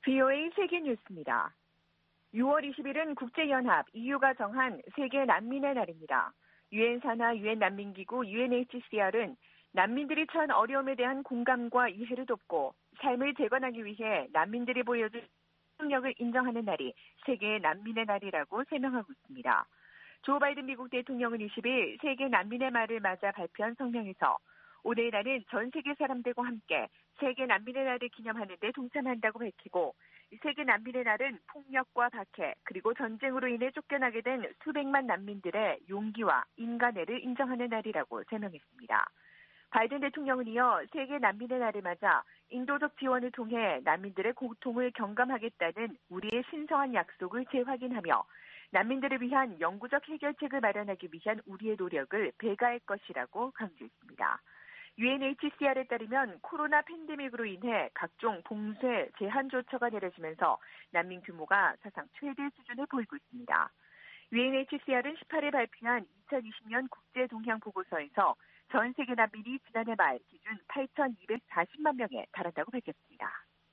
VOA 세계 뉴스입니다. 6월 20일은 국제연합 EU가 정한 세계 난민의 날입니다. 유엔 산하 유엔 난민기구 UNHCR은 난민들이 처한 어려움에 대한 공감과 이해를 돕고 삶을 재건하기 위해 난민들이 보여준 능력을 인정하는 날이 세계 난민의 날이라고 설명하고 있습니다. 조 바이든 미국 대통령은 20일 세계 난민의 날을 맞아 발표한 성명에서 오늘의 날은 전 세계 사람들과 함께 세계 난민의 날을 기념하는 데 동참한다고 밝히고 세계 난민의 날은 폭력과 박해 그리고 전쟁으로 인해 쫓겨나게 된 수백만 난민들의 용기와 인간애를 인정하는 날이라고 설명했습니다. 바이든 대통령은 이어 세계 난민의 날을 맞아 인도적 지원을 통해 난민들의 고통을 경감하겠다는 우리의 신성한 약속을 재확인하며 난민들을 위한 영구적 해결책을 마련하기 위한 우리의 노력을 배가할 것이라고 강조했습니다. UNHCR에 따르면 코로나 팬데믹으로 인해 각종 봉쇄 제한 조처가 내려지면서 난민 규모가 사상 최대 수준을 보이고 있습니다. UNHCR은 18일 발표한 2020년 국제동향보고서에서 전 세계 난민이 지난해 말 기준 8,240만 명에 달한다고 밝혔습니다.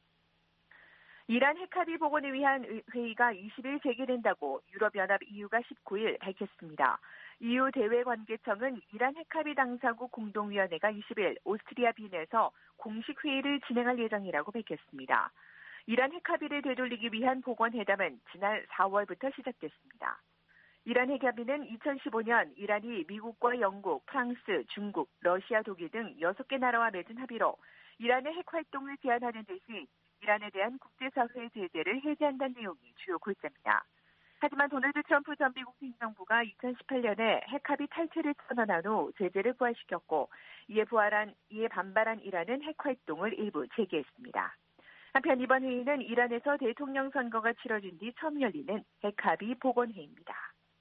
이란 핵합의 복원을 위한 회의가 20일 재개된다고 유럽연합 EU가 19일 밝혔습니다. EU 대외관계청은 이란 핵합의 당사국 공동위원회가 20일 오스트리아 빈에서 공식 회의를 진행할 예정이라고 밝혔습니다. 이란 핵합의를 되돌리기 위한 복원회담은 지난 4월부터 시작됐습니다. 이란 핵합의는 2015년 이란이 미국과 영국, 프랑스, 중국, 러시아, 독일 등 6개 나라와 맺은 합의로 이란의 핵활동을 제한하는 대신 이란에 대한 국제사회 제재를 해제한다는 내용이 주요 골자입니다. 하지만 도널드 트럼프 전 미국 행정부가 2018년에 핵합의 탈퇴를 선언한 후 제재를 부활시켰고 이에 반발한 이란은 핵활동을 일부 재개했습니다. 한편 이번 회의는 이란에서 대통령 선거가 치러진 뒤 처음 열리는 핵합의 복원회의입니다.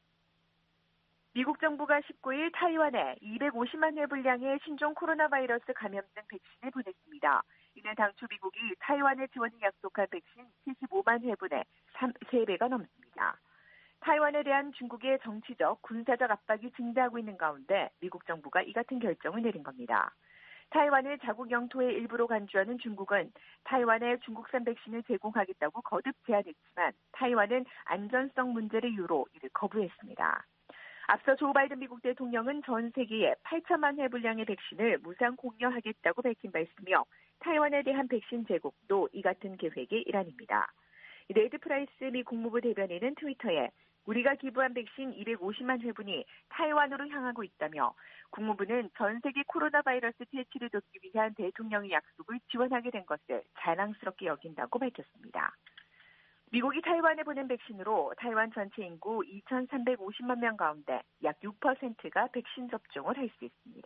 미국 정부가 19일 타이완에 250만 회 분량의 신종 코로나 바이러스 감염증 백신을 보냈습니다. 이는 당초 미국이 타이완에 지원을 약속한 백신 75만 회분의 3배가 넘습니다. 타이완에 대한 중국의 정치적, 군사적 압박이 증대하고 있는 가운데 미국 정부가 이 같은 결정을 내린 겁니다. 타이완을 자국 영토의 일부로 간주하는 중국은 타이완에 중국산 백신을 제공하겠다고 거듭 제안했지만 타이완은 안전성 문제를 이유로 이를 거부했습니다. 앞서 조 바이든 미국 대통령은 전 세계에 8천만 회 분량의 백신을 무상 공여하겠다고 밝힌 바 있으며 타이완에 대한 백신 제공도 이 같은 계획의 일환입니다. 레드 프라이스 미 국무부 대변인은 트위터에 우리가 기부한 백신 250만 회분이 타이완으로 향하고 있다며 국무부는 전 세계 코로나 바이러스 퇴치를 돕기 위한 대통령의 약속을 지원하게 된 것을 자랑스럽게 여긴다고 밝혔습니다. 미국이 타이완에 보낸 백신으로 타이완 전체 인구 2,350만 명 가운데 약 6%가 백신 접종을 할 수 있습니다.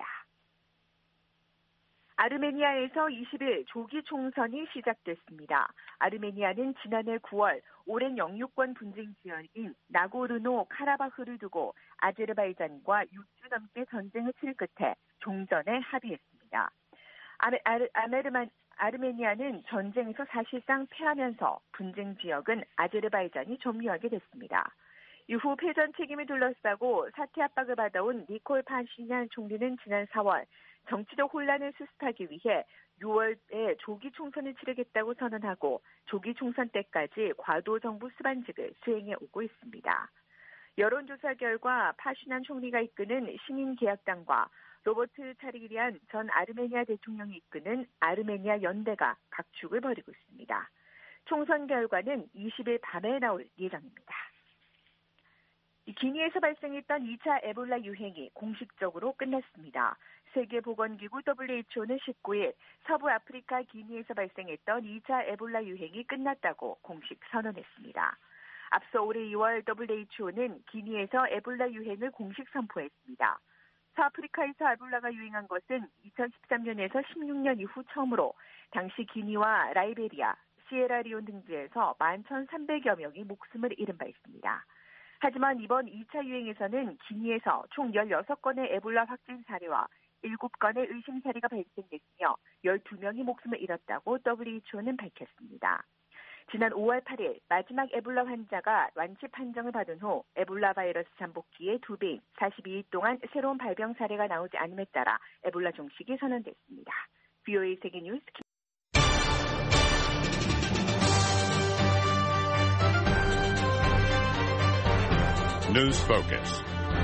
아르메니아에서 20일 조기 총선이 시작됐습니다. 아르메니아는 지난해 9월 오랜 영유권 분쟁 지역인 나고르노 카라바흐를 두고 아제르바이잔과 6주 넘게 전쟁을 치를 끝에 종전에 합의했습니다. 아르메니아는 전쟁에서 사실상 패하면서 분쟁 지역은 아제르바이잔이 점유하게 됐습니다. 이후 패전 책임을 둘러싸고 사퇴 압박을 받아온 니콜 파신յան 총리는 지난 4월 정치적 혼란을 수습하기 위해 6월에 조기 총선을 치르겠다고 선언하고 조기 총선 때까지 과도 정부 수반직을 수행해 오고 있습니다. 여론조사 결과 파신յան 총리가 이끄는 시민개혁당과 로버트 차리리안 전 아르메니아 대통령이 이끄는 아르메니아 연대가 각축을 벌이고 있습니다. 총선 결과는 20일 밤에 나올 예정입니다. 기니에서 발생했던 2차 에볼라 유행이 공식적으로 끝났습니다. 세계보건기구 WHO는 19일 서부 아프리카 기니에서 발생했던 2차 에볼라 유행이 끝났다고 공식 선언했습니다. 앞서 올해 2월 WHO는 기니에서 에볼라 유행을 공식 선포했습니다. 서아프리카에서 에볼라가 유행한 것은 2013년에서 16년 이후 처음으로 당시 기니와 라이베리아, 시에라리온 등지에서 11,300여 명이 목숨을 잃은 바 있습니다. 하지만 이번 2차 유행에서는 기니에서 총 16건의 에볼라 확진 사례와 7건의 의심 사례가 발생됐으며 12명이 목숨을 잃었다고 WHO는 밝혔습니다. 지난 5월 8일 마지막 에볼라 환자가 완치 판정을 받은 후 에볼라 바이러스 잠복기의 2배인 42일 동안 새로운 발병 사례가 나오지 않음에 따라 에볼라 종식이 선언됐습니다. VOA 세계뉴스 News Focus.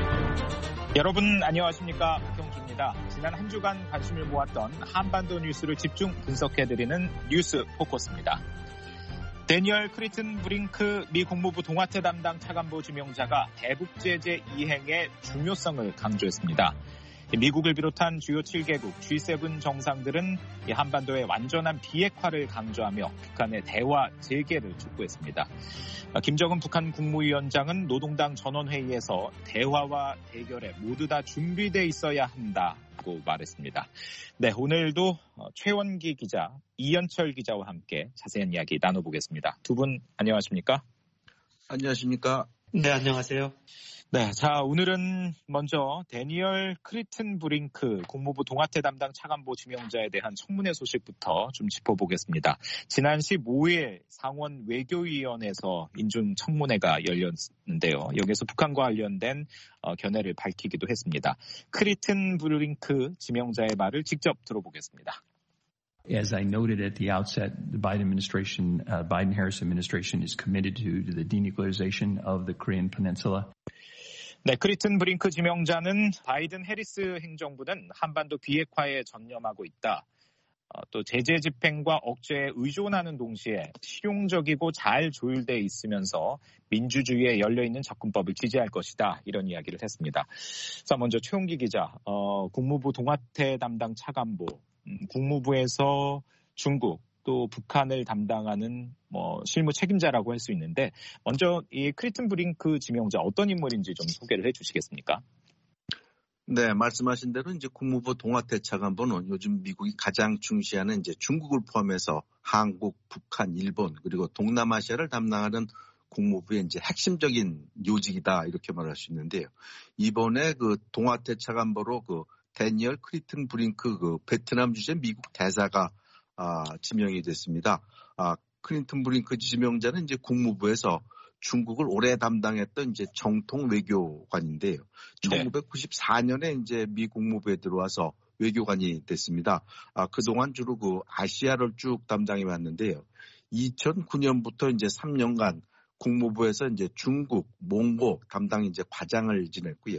여러분 안녕하십니까? 박형주입니다. 지난 한 주간 관심을 모았던 한반도 뉴스를 집중 분석해드리는 뉴스 포커스입니다. 데니얼 크리튼 브링크 미 국무부 동아태 담당 차관보 지명자가 대북 제재 이행의 중요성을 강조했습니다. 미국을 비롯한 주요 7개국 G7 정상들은 한반도의 완전한 비핵화를 강조하며 북한의 대화 재개를 촉구했습니다. 김정은 북한 국무위원장은 노동당 전원회의에서 대화와 대결에 모두 다 준비돼 있어야 한다고 말했습니다. 네, 오늘도 최원기 기자, 이현철 기자와 함께 자세한 이야기 나눠보겠습니다. 두 분 안녕하십니까? 안녕하십니까? 네, 안녕하세요. 네, 자, 오늘은 먼저 데니얼 크리튼 브링크 국무부 동아태 담당 차관보 지명자에 대한 청문회 소식부터 좀 짚어보겠습니다. 지난 15일 상원 외교위원회에서 인준 청문회가 열렸는데요. 여기서 북한과 관련된 견해를 밝히기도 했습니다. 크리튼 브링크 지명자의 말을 직접 들어보겠습니다. As I noted at the outset, the Biden-Harris administration is committed to the denuclearization of the Korean Peninsula. 네, 크리튼 브링크 지명자는 바이든 해리스 행정부는 한반도 비핵화에 전념하고 있다. 또 제재 집행과 억제에 의존하는 동시에 실용적이고 잘 조율돼 있으면서 민주주의에 열려있는 접근법을 지지할 것이다. 이런 이야기를 했습니다. 자, 먼저 최홍기 기자, 국무부 동아태 담당 차관보, 국무부에서 중국 또 북한을 담당하는 실무 책임자라고 할 수 있는데 먼저 이 크리튼 브링크 지명자 어떤 인물인지 좀 소개를 해주시겠습니까? 네, 말씀하신 대로 이제 국무부 동아태 차관보는 요즘 미국이 가장 중시하는 이제 중국을 포함해서 한국, 북한, 일본 그리고 동남아시아를 담당하는 국무부의 이제 핵심적인 요직이다 이렇게 말할 수 있는데요. 이번에 그 동아태 차관보로 그 데니얼 크리튼 브링크 그 베트남 주재 미국 대사가 지명이 됐습니다. 클린턴 브링크 지명자는 이제 국무부에서 중국을 오래 담당했던 이제 정통 외교관인데요. 네. 1994년에 이제 미 국무부에 들어와서 외교관이 됐습니다. 그동안 주로 그 아시아를 쭉 담당해 왔는데요. 2009년부터 이제 3년간 국무부에서 이제 중국, 몽고 담당 이제 과장을 지냈고요.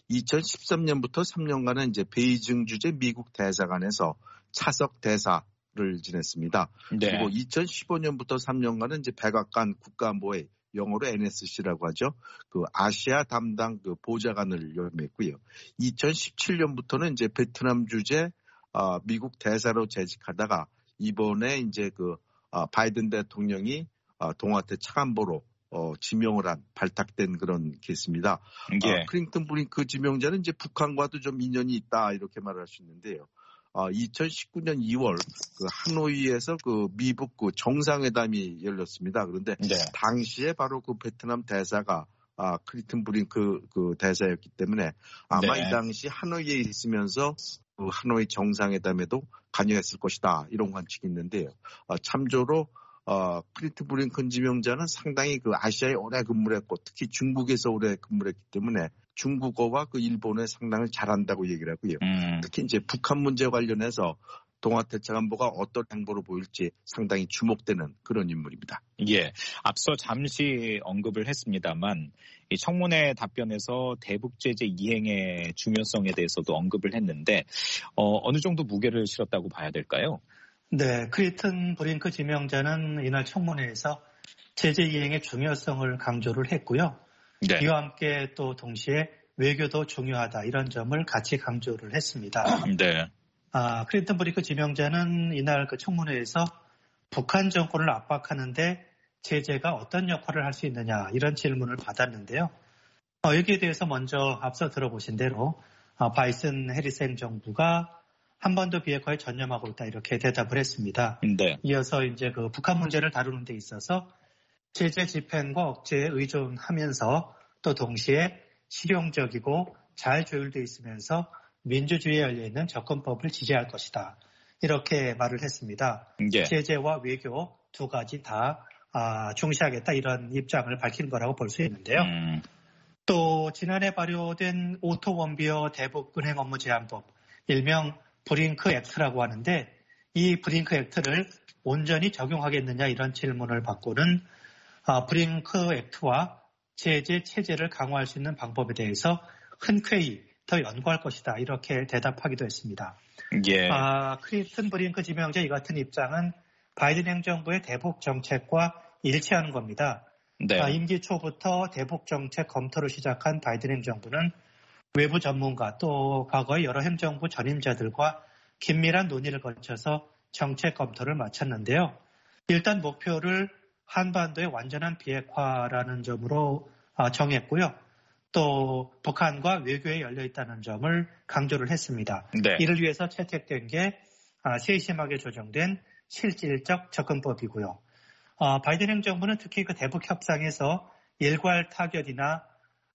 2013년부터 3년간은 이제 베이징 주재 미국 대사관에서 차석 대사를 지냈습니다. 네. 그리고 2015년부터 3년간은 이제 백악관 국가안보회 영어로 NSC라고 하죠. 그 아시아 담당 그 보좌관을 역임했고요. 2017년부터는 이제 베트남 주재 미국 대사로 재직하다가 이번에 이제 그 바이든 대통령이 동아태 차관보로 지명을 한 발탁된 그런 케이스입니다. 예. 클린턴 브링크 지명자는 이제 북한과도 좀 인연이 있다 이렇게 말할 수 있는데요. 2019년 2월 그 하노이에서 그 미북 그 정상회담이 열렸습니다. 그런데 네. 당시에 바로 그 베트남 대사가 클린턴 브링크 그 대사였기 때문에 아마 네. 이 당시 하노이에 있으면서 그 하노이 정상회담에도 관여했을 것이다 이런 관측이 있는데요. 참조로 클린턴 브링크 지명자는 상당히 그 아시아에 오래 근무를 했고 특히 중국에서 오래 근무를 했기 때문에 중국어와 그 일본어 상당히 잘한다고 얘기를 하고요. 특히 이제 북한 문제 관련해서 동아태 차관보가 어떤 행보를 보일지 상당히 주목되는 그런 인물입니다. 예, 앞서 잠시 언급을 했습니다만 이 청문회 답변에서 대북 제재 이행의 중요성에 대해서도 언급을 했는데 어느 정도 무게를 실었다고 봐야 될까요? 네, 크리튼 브링크 지명자는 이날 청문회에서 제재 이행의 중요성을 강조를 했고요. 네. 이와 함께 또 동시에 외교도 중요하다 이런 점을 같이 강조를 했습니다. 네. 클린턴 브링크 지명자는 이날 그 청문회에서 북한 정권을 압박하는데 제재가 어떤 역할을 할 수 있느냐 이런 질문을 받았는데요. 여기에 대해서 먼저 앞서 들어보신 대로 바이든 해리스 행정부가 한반도 비핵화에 전념하고 있다 이렇게 대답을 했습니다. 네. 이어서 이제 그 북한 문제를 다루는 데 있어서 제재 집행과 억제에 의존하면서 또 동시에 실용적이고 잘 조율되어 있으면서 민주주의에 열려있는 접근법을 지지할 것이다. 이렇게 말을 했습니다. 예. 제재와 외교 두 가지 다 중시하겠다 이런 입장을 밝힌 거라고 볼 수 있는데요. 또 지난해 발효된 오토 원비어 대북 은행 업무 제한법, 일명 브링크 액트라고 하는데 이 브링크 액트를 온전히 적용하겠느냐 이런 질문을 받고는 브링크 액트와 제재 체제를 강화할 수 있는 방법에 대해서 흔쾌히 더 연구할 것이다. 이렇게 대답하기도 했습니다. 예. 클린턴 브링크 지명자 이 같은 입장은 바이든 행정부의 대북 정책과 일치하는 겁니다. 네. 임기 초부터 대북 정책 검토를 시작한 바이든 행정부는 외부 전문가 또 과거의 여러 행정부 전임자들과 긴밀한 논의를 거쳐서 정책 검토를 마쳤는데요. 일단 목표를 한반도의 완전한 비핵화라는 점으로 정했고요. 또 북한과 외교에 열려있다는 점을 강조를 했습니다. 네. 이를 위해서 채택된 게 세심하게 조정된 실질적 접근법이고요. 바이든 행정부는 특히 그 대북 협상에서 일괄 타결이나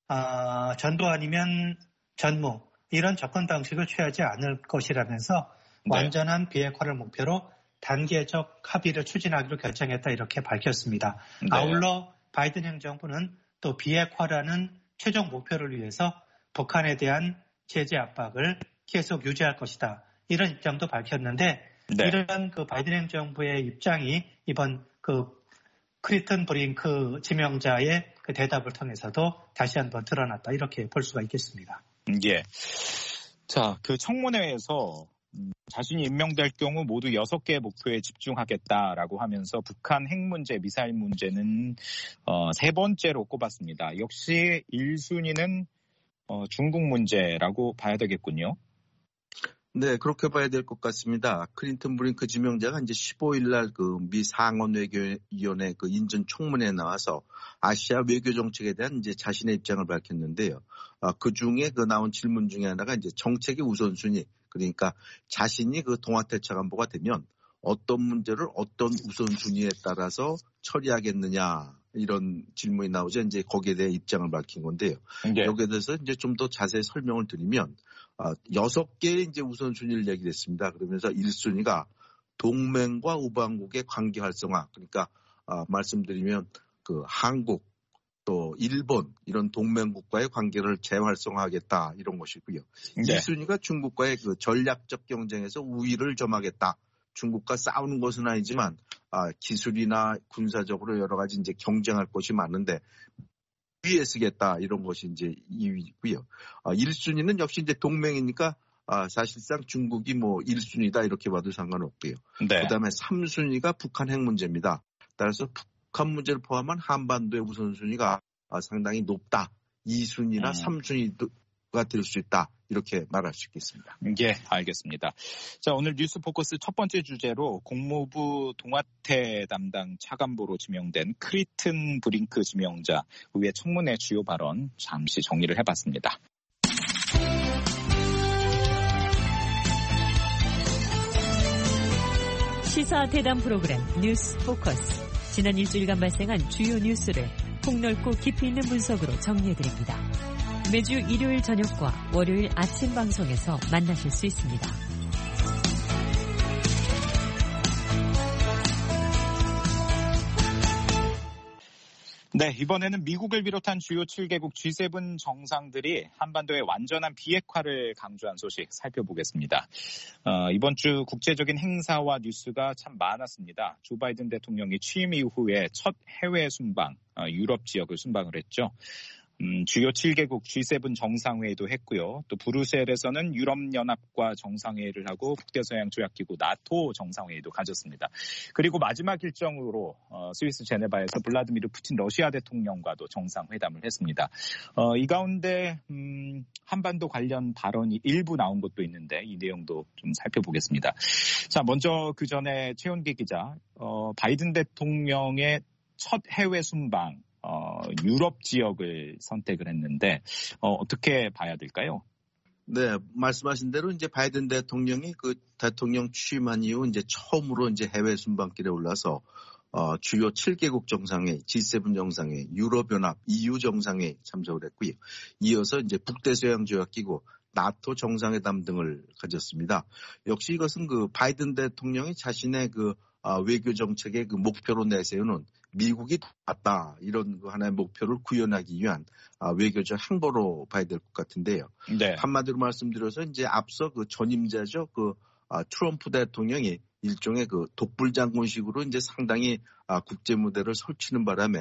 전도 아니면 전무 이런 접근 방식을 취하지 않을 것이라면서 네. 완전한 비핵화를 목표로 단계적 합의를 추진하기로 결정했다 이렇게 밝혔습니다. 네. 아울러 바이든 행정부는 또 비핵화라는 최종 목표를 위해서 북한에 대한 제재 압박을 계속 유지할 것이다. 이런 입장도 밝혔는데 네. 이러한 그 바이든 행정부의 입장이 이번 그 클린턴 브링크 지명자의 그 대답을 통해서도 다시 한번 드러났다. 이렇게 볼 수가 있겠습니다. 예. 자, 그 청문회에서 자신이 임명될 경우 모두 6개의 목표에 집중하겠다라고 하면서 북한 핵 문제, 미사일 문제는 3번째로 꼽았습니다. 역시 1순위는 중국 문제라고 봐야 되겠군요. 네, 그렇게 봐야 될 것 같습니다. 클린턴 브링크 지명자가 이제 15일 날 그 미 상원 외교위원회 그 인전 청문회에 나와서 아시아 외교 정책에 대한 이제 자신의 입장을 밝혔는데요. 그 중에 그 나온 질문 중에 하나가 이제 정책의 우선순위, 그러니까 자신이 그 동아태차관보가 되면 어떤 문제를 어떤 우선순위에 따라서 처리하겠느냐 이런 질문이 나오자 이제 거기에 대해 입장을 밝힌 건데요. 네. 여기에 대해서 이제 좀 더 자세히 설명을 드리면 6개의 이제 우선순위를 얘기했습니다. 그러면서 1순위가 동맹과 우방국의 관계 활성화. 그러니까 말씀드리면 그 한국 또 일본 이런 동맹국과의 관계를 재활성화하겠다 이런 것이고요. 네. 2순위가 중국과의 그 전략적 경쟁에서 우위를 점하겠다. 중국과 싸우는 것은 아니지만 기술이나 군사적으로 여러 가지 이제 경쟁할 것이 많은데 위에 쓰겠다 이런 것이 이제 2위고요. 1순위는 역시 이제 동맹이니까 사실상 중국이 뭐 1순위다 이렇게 봐도 상관없고요. 네. 그다음에 3순위가 북한 핵 문제입니다. 따라서 북한 문제를 포함한 한반도의 우선순위가 상당히 높다. 2순위나 3순위가 될 수 있다. 이렇게 말할 수 있겠습니다. 예, 알겠습니다. 자, 오늘 뉴스 포커스 첫 번째 주제로 국무부 동아태 담당 차관보로 지명된 클린턴 브링크 지명자 의회 청문회 주요 발언 잠시 정리를 해봤습니다. 시사 대담 프로그램 뉴스 포커스. 지난 일주일간 발생한 주요 뉴스를 폭넓고 깊이 있는 분석으로 정리해드립니다. 매주 일요일 저녁과 월요일 아침 방송에서 만나실 수 있습니다. 네, 이번에는 미국을 비롯한 주요 7개국 G7 정상들이 한반도의 완전한 비핵화를 강조한 소식 살펴보겠습니다. 이번 주 국제적인 행사와 뉴스가 참 많았습니다. 조 바이든 대통령이 취임 이후에 첫 해외 순방, 유럽 지역을 순방을 했죠. 주요 7개국 G7 정상회의도 했고요. 또 브뤼셀에서는 유럽연합과 정상회의를 하고 북대서양 조약기구 나토 정상회의도 가졌습니다. 그리고 마지막 일정으로 스위스 제네바에서 블라디미르 푸틴 러시아 대통령과도 정상회담을 했습니다. 이 가운데 한반도 관련 발언이 일부 나온 것도 있는데 이 내용도 좀 살펴보겠습니다. 자, 먼저 그 전에 최원기 기자, 바이든 대통령의 첫 해외 순방 유럽 지역을 선택을 했는데 어떻게 봐야 될까요? 네, 말씀하신 대로 이제 바이든 대통령이 그 대통령 취임한 이후 이제 처음으로 이제 해외 순방길에 올라서 주요 7개국 정상회의, G7 정상회의, 유럽연합, EU 정상회의 참석을 했고요. 이어서 이제 북대서양 조약기구, 나토 정상회담 등을 가졌습니다. 역시 이것은 그 바이든 대통령이 자신의 그 외교 정책의 그 목표로 내세우는 미국이 맞다 이런 하나의 목표를 구현하기 위한 외교적 행보로 봐야 될 것 같은데요. 네. 한마디로 말씀드려서 이제 앞서 그 전임자죠, 그 트럼프 대통령이 일종의 그 독불장군식으로 이제 상당히 국제 무대를 설치는 바람에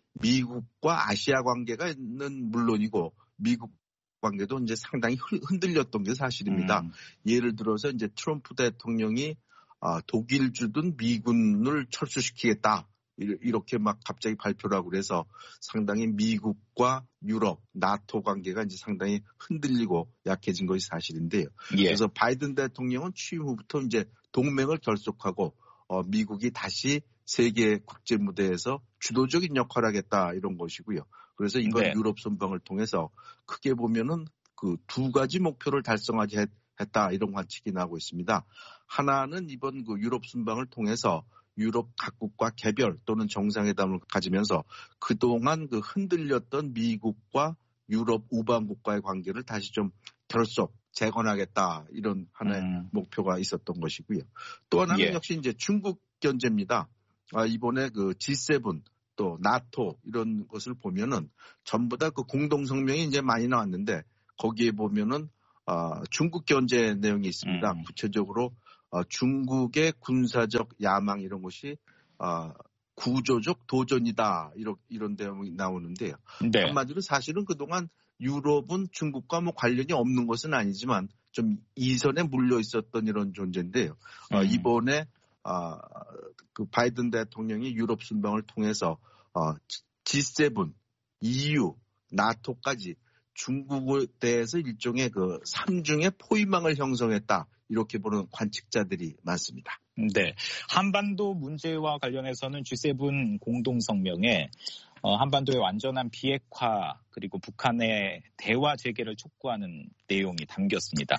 미국과 아시아 관계가는 물론이고 미국 관계도 이제 상당히 흔들렸던 게 사실입니다. 예를 들어서 이제 트럼프 대통령이 독일 주둔 미군을 철수시키겠다. 이렇게 막 갑자기 발표를 하고 그래서 상당히 미국과 유럽, 나토 관계가 이제 상당히 흔들리고 약해진 것이 사실인데요. 예. 그래서 바이든 대통령은 취임 후부터 이제 동맹을 결속하고 미국이 다시 세계 국제 무대에서 주도적인 역할을 하겠다 이런 것이고요. 그래서 이번 네. 유럽 순방을 통해서 크게 보면은 그 두 가지 목표를 달성하게 했다 이런 관측이 나오고 있습니다. 하나는 이번 그 유럽 순방을 통해서 유럽 각국과 개별 또는 정상회담을 가지면서 그동안 그 흔들렸던 미국과 유럽 우방국과의 관계를 다시 좀 결속, 재건하겠다 이런 하나의 목표가 있었던 것이고요. 또 하나는 예. 역시 이제 중국 견제입니다. 이번에 그 G7 또 나토 이런 것을 보면은 전부 다 그 공동 성명이 이제 많이 나왔는데 거기에 보면은 중국 견제 내용이 있습니다. 구체적으로 중국의 군사적 야망 이런 것이 구조적 도전이다 이런 내용이 나오는데요. 네. 한마디로 사실은 그동안 유럽은 중국과 뭐 관련이 없는 것은 아니지만 좀 이선에 물려 있었던 이런 존재인데요. 이번에 그 바이든 대통령이 유럽 순방을 통해서 G7, EU, 나토까지 중국에 대해서 일종의 그 삼중의 포위망을 형성했다. 이렇게 보는 관측자들이 많습니다. 네. 한반도 문제와 관련해서는 G7 공동성명에 한반도의 완전한 비핵화 그리고 북한의 대화 재개를 촉구하는 내용이 담겼습니다.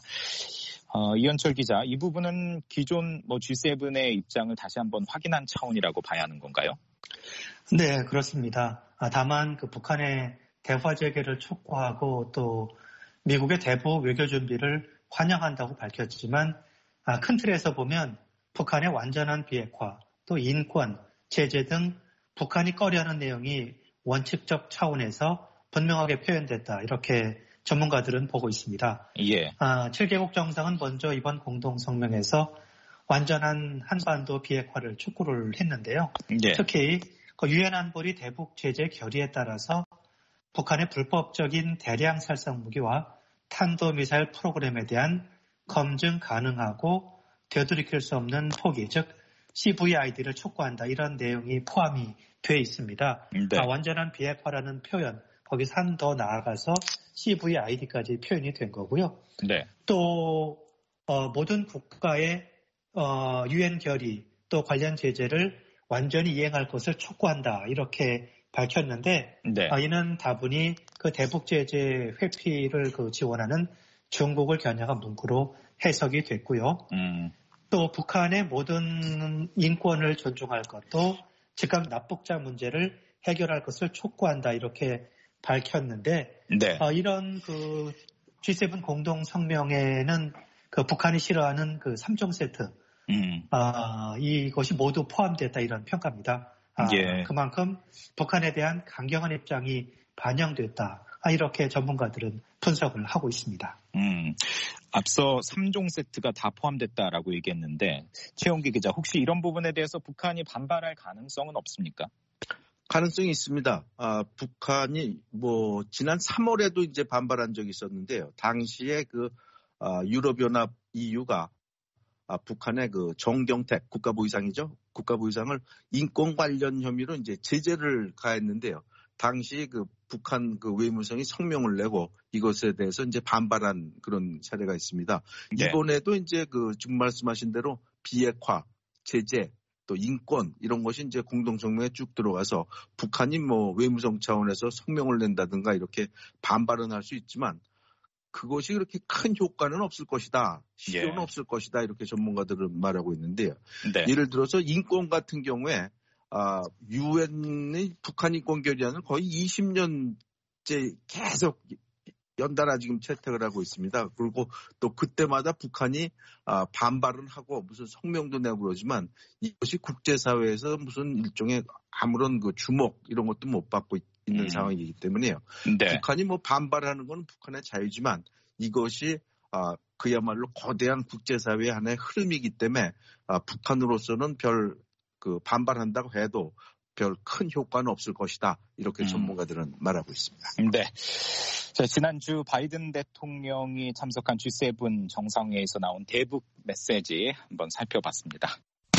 이현철 기자, 이 부분은 기존 G7의 입장을 다시 한번 확인한 차원이라고 봐야 하는 건가요? 네, 그렇습니다. 다만 그 북한의 대화 재개를 촉구하고 또 미국의 대북 외교 준비를 환영한다고 밝혔지만 큰 틀에서 보면 북한의 완전한 비핵화, 또 인권, 제재 등 북한이 꺼려하는 내용이 원칙적 차원에서 분명하게 표현됐다. 이렇게 전문가들은 보고 있습니다. 예. 7개국 정상은 먼저 이번 공동성명에서 완전한 한반도 비핵화를 촉구를 했는데요. 예. 특히 유엔 안보리 대북 제재 결의에 따라서 북한의 불법적인 대량 살상 무기와 탄도미사일 프로그램에 대한 검증 가능하고 되돌이킬 수 없는 포기, 즉 CVID를 촉구한다. 이런 내용이 포함이 돼 있습니다. 네. 완전한 비핵화라는 표현, 거기서 한 더 나아가서 CVID까지 표현이 된 거고요. 네. 또 모든 국가의 유엔 결의 또 관련 제재를 완전히 이행할 것을 촉구한다. 이렇게 밝혔는데 네. 이는 다분히 그 대북 제재 회피를 지원하는 중국을 겨냥한 문구로 해석이 됐고요. 또 북한의 모든 인권을 존중할 것도 즉각 납북자 문제를 해결할 것을 촉구한다 이렇게 밝혔는데 네. 이런 그 G7 공동 성명에는 그 북한이 싫어하는 그 3종 세트 이것이 모두 포함됐다 이런 평가입니다. 예. 그만큼 북한에 대한 강경한 입장이 반영됐다. 이렇게 전문가들은 분석을 하고 있습니다. 앞서 3종 세트가 다 포함됐다라고 얘기했는데 최영기 기자, 혹시 이런 부분에 대해서 북한이 반발할 가능성은 없습니까? 가능성이 있습니다. 북한이 지난 3월에도 이제 반발한 적이 있었는데요. 당시에 그 유럽연합 EU가 북한의 그 정경택 국가부의장이죠. 국가부의장을 인권 관련 혐의로 이제 제재를 가했는데요. 당시 그 북한 그 외무성이 성명을 내고 이것에 대해서 이제 반발한 그런 사례가 있습니다. 네. 이번에도 이제 그 지금 말씀하신 대로 비핵화, 제재, 또 인권 이런 것이 이제 공동성명에 쭉 들어가서 북한이 외무성 차원에서 성명을 낸다든가 이렇게 반발은 할 수 있지만 그것이 그렇게 큰 효과는 없을 것이다. 실효는 예. 없을 것이다. 이렇게 전문가들은 말하고 있는데요. 네. 예를 들어서 인권 같은 경우에 유엔의 북한 인권 결의안을 거의 20년째 계속 연달아 지금 채택을 하고 있습니다. 그리고 또 그때마다 북한이 반발은 하고 무슨 성명도 내고 그러지만 이것이 국제사회에서 무슨 일종의 아무런 그 주목 이런 것도 못 받고 있는 상황이기 때문에요. 네. 북한이 반발하는 건 북한의 자유지만 이것이 그야말로 거대한 국제사회의 하나의 흐름이기 때문에 북한으로서는 반발한다고 해도 별 큰 효과는 없을 것이다. 이렇게 전문가들은 말하고 있습니다. 네. 자, 지난주 바이든 대통령이 참석한 G7 정상회의에서 나온 대북 메시지 한번 살펴봤습니다.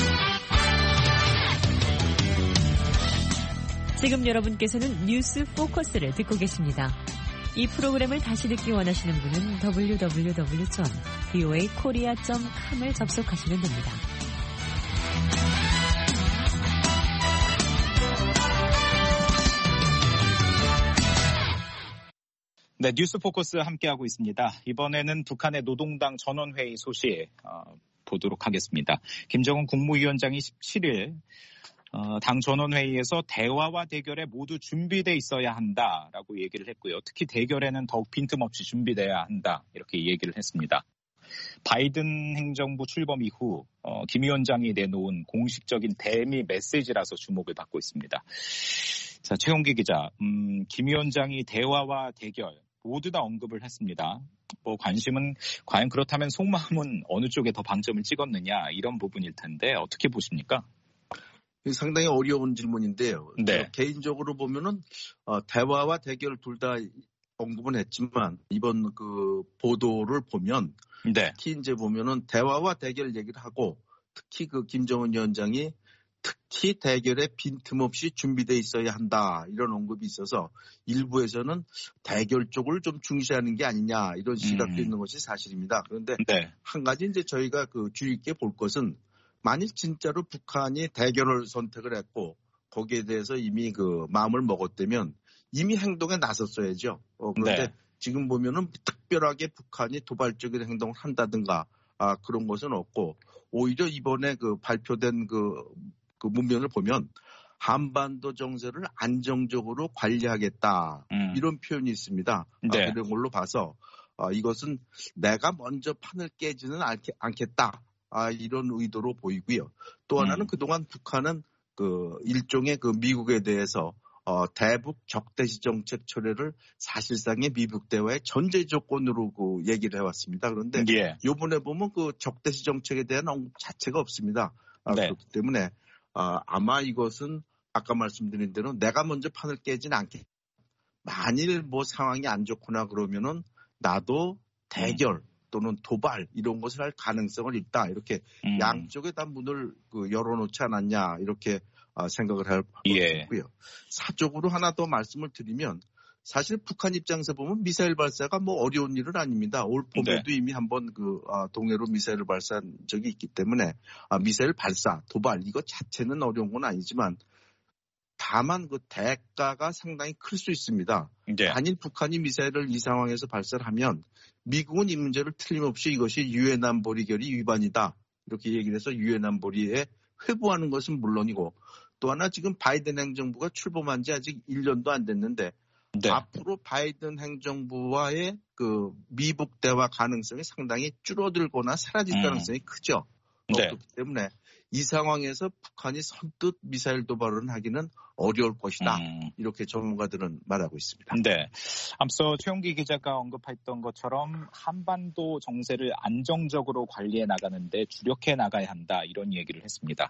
지금 여러분께서는 뉴스 포커스를 듣고 계십니다. 이 프로그램을 다시 듣기 원하시는 분은 www.voakorea.com을 접속하시면 됩니다. 네, 뉴스 포커스 함께하고 있습니다. 이번에는 북한의 노동당 전원회의 소식 보도록 하겠습니다. 김정은 국무위원장이 17일 당 전원회의에서 대화와 대결에 모두 준비돼 있어야 한다라고 얘기를 했고요. 특히 대결에는 더욱 빈틈없이 준비돼야 한다 이렇게 얘기를 했습니다. 바이든 행정부 출범 이후 김 위원장이 내놓은 공식적인 대미 메시지라서 주목을 받고 있습니다. 자, 최용기 기자, 김 위원장이 대화와 대결 모두 다 언급을 했습니다. 관심은 과연 그렇다면 속마음은 어느 쪽에 더 방점을 찍었느냐 이런 부분일 텐데 어떻게 보십니까? 상당히 어려운 질문인데요. 네. 개인적으로 보면은 대화와 대결 둘 다 언급은 했지만 이번 그 보도를 보면 네. 특히 이제 보면은 대화와 대결 얘기를 하고 특히 그 김정은 위원장이 특히 대결에 빈틈없이 준비되어 있어야 한다 이런 언급이 있어서 일부에서는 대결 쪽을 좀 중시하는 게 아니냐 이런 시각도 있는 것이 사실입니다. 그런데 네. 한 가지 이제 저희가 그 주의 있게 볼 것은 만일 진짜로 북한이 대결을 선택을 했고 거기에 대해서 이미 그 마음을 먹었다면 이미 행동에 나섰어야죠. 그런데 네. 지금 보면은 특별하게 북한이 도발적인 행동을 한다든가 그런 것은 없고 오히려 이번에 그 발표된 그 문면을 보면 한반도 정세를 안정적으로 관리하겠다 이런 표현이 있습니다. 네. 그런 걸로 봐서 이것은 내가 먼저 판을 깨지는 않겠다. 이런 의도로 보이고요. 또 하나는 그동안 북한은 그 일종의 그 미국에 대해서 대북 적대시 정책 철회를 사실상의 미국 대화의 전제 조건으로 그 얘기를 해왔습니다. 그런데 이번에 보면 그 적대시 정책에 대한 언급 자체가 없습니다. 네. 그렇기 때문에 아마 이것은 아까 말씀드린 대로 내가 먼저 판을 깨지는 않겠다. 만일 뭐 상황이 안 좋거나 그러면은 나도 대결 또는 도발 이런 것을 할 가능성을 있다. 이렇게 양쪽에 다 문을 열어놓지 않았냐 이렇게 생각을 할 것이고요. 사적으로 하나 더 말씀을 드리면 사실 북한 입장에서 보면 미사일 발사가 뭐 어려운 일은 아닙니다. 올 봄에도 이미 한번 동해로 미사일을 발사한 적이 있기 때문에 미사일 발사, 도발 이것 자체는 어려운 건 아니지만 다만 그 대가가 상당히 클 수 있습니다. 만일 북한이 미사일을 이 상황에서 발사를 하면 미국은 이 문제를 틀림없이 이것이 유엔 안보리 결의 위반이다. 이렇게 얘기를 해서 유엔 안보리에 회부하는 것은 물론이고 또 하나 지금 바이든 행정부가 출범한 지 아직 1년도 안 됐는데 앞으로 바이든 행정부와의 그 미북 대화 가능성이 상당히 줄어들거나 사라질 가능성이 크죠. 그렇기 때문에 이 상황에서 북한이 선뜻 미사일 도발을 하기는 어려울 것이다. 이렇게 전문가들은 말하고 있습니다. 네. 앞서 최용기 기자가 언급했던 것처럼 한반도 정세를 안정적으로 관리해 나가는데 주력해 나가야 한다. 이런 얘기를 했습니다.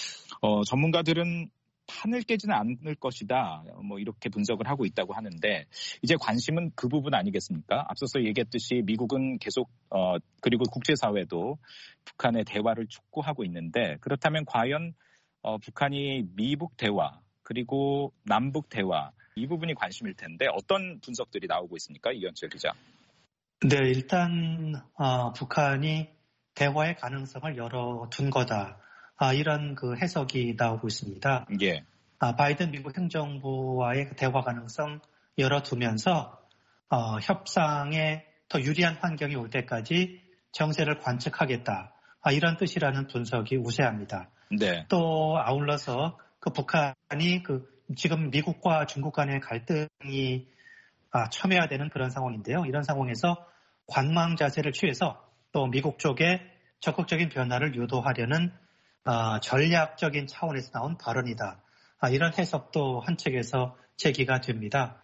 전문가들은 판을 깨지는 않을 것이다. 뭐 이렇게 분석을 하고 있다고 하는데 이제 관심은 그 부분 아니겠습니까? 앞서서 얘기했듯이 미국은 계속 그리고 국제사회도 북한의 대화를 촉구하고 있는데 그렇다면 과연 북한이 미북 대화 그리고 남북 대화 이 부분이 관심일 텐데 어떤 분석들이 나오고 있습니까? 이현철 기자. 네, 일단 북한이 대화의 가능성을 열어둔 거다. 이런 그 해석이 나오고 있습니다. 바이든 미국 행정부와의 대화 가능성 열어두면서 협상에 더 유리한 환경이 올 때까지 정세를 관측하겠다. 이런 뜻이라는 분석이 우세합니다. 또 아울러서 그 북한이 지금 미국과 중국 간의 갈등이 첨예화되는 그런 상황인데요. 이런 상황에서 관망 자세를 취해서 또 미국 쪽에 적극적인 변화를 유도하려는 전략적인 차원에서 나온 발언이다. 이런 해석도 한 측에서 제기가 됩니다.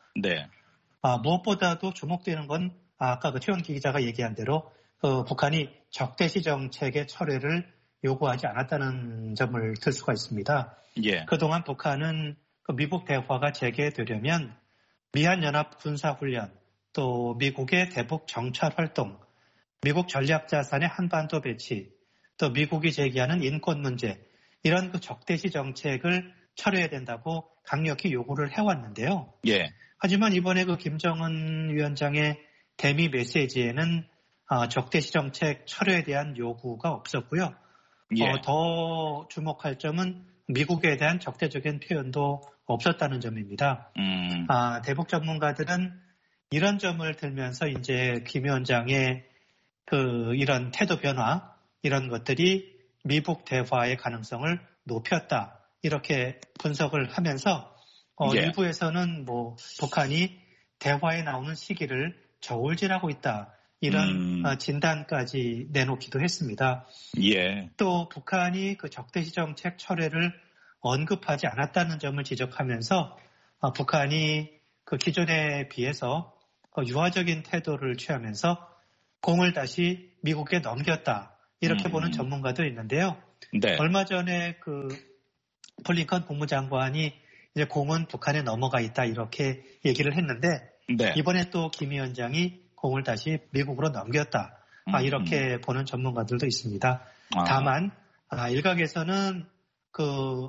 무엇보다도 주목되는 건 아까 최원기 기자가 얘기한 대로 북한이 적대시 정책의 철회를 요구하지 않았다는 점을 들 수가 있습니다. 예. 그동안 북한은 그 미국 대화가 재개되려면 미한연합 군사훈련, 또 미국의 대북 정찰 활동, 미국 전략자산의 한반도 배치, 또 미국이 제기하는 인권 문제, 이런 그 적대시 정책을 철회해야 된다고 강력히 요구를 해왔는데요. 예. 하지만 이번에 그 김정은 위원장의 대미 메시지에는 적대시 정책 철회에 대한 요구가 없었고요. 예. 더 주목할 점은 미국에 대한 적대적인 표현도 없었다는 점입니다. 대북 전문가들은 이런 점을 들면서 이제 김 위원장의 이런 태도 변화, 이런 것들이 미북 대화의 가능성을 높였다, 이렇게 분석을 하면서 예. 일부에서는 북한이 대화에 나오는 시기를 저울질하고 있다, 이런 진단까지 내놓기도 했습니다. 예. 또 북한이 그 적대시 정책 철회를 언급하지 않았다는 점을 지적하면서 북한이 그 기존에 비해서 유화적인 태도를 취하면서 공을 다시 미국에 넘겼다, 이렇게 보는 전문가도 있는데요. 네. 얼마 전에 그 블링컨 국무장관이 이제 공은 북한에 넘어가 있다, 이렇게 얘기를 했는데 네. 이번에 또 김 위원장이 공을 다시 미국으로 넘겼다, 이렇게 보는 전문가들도 있습니다. 다만 일각에서는 그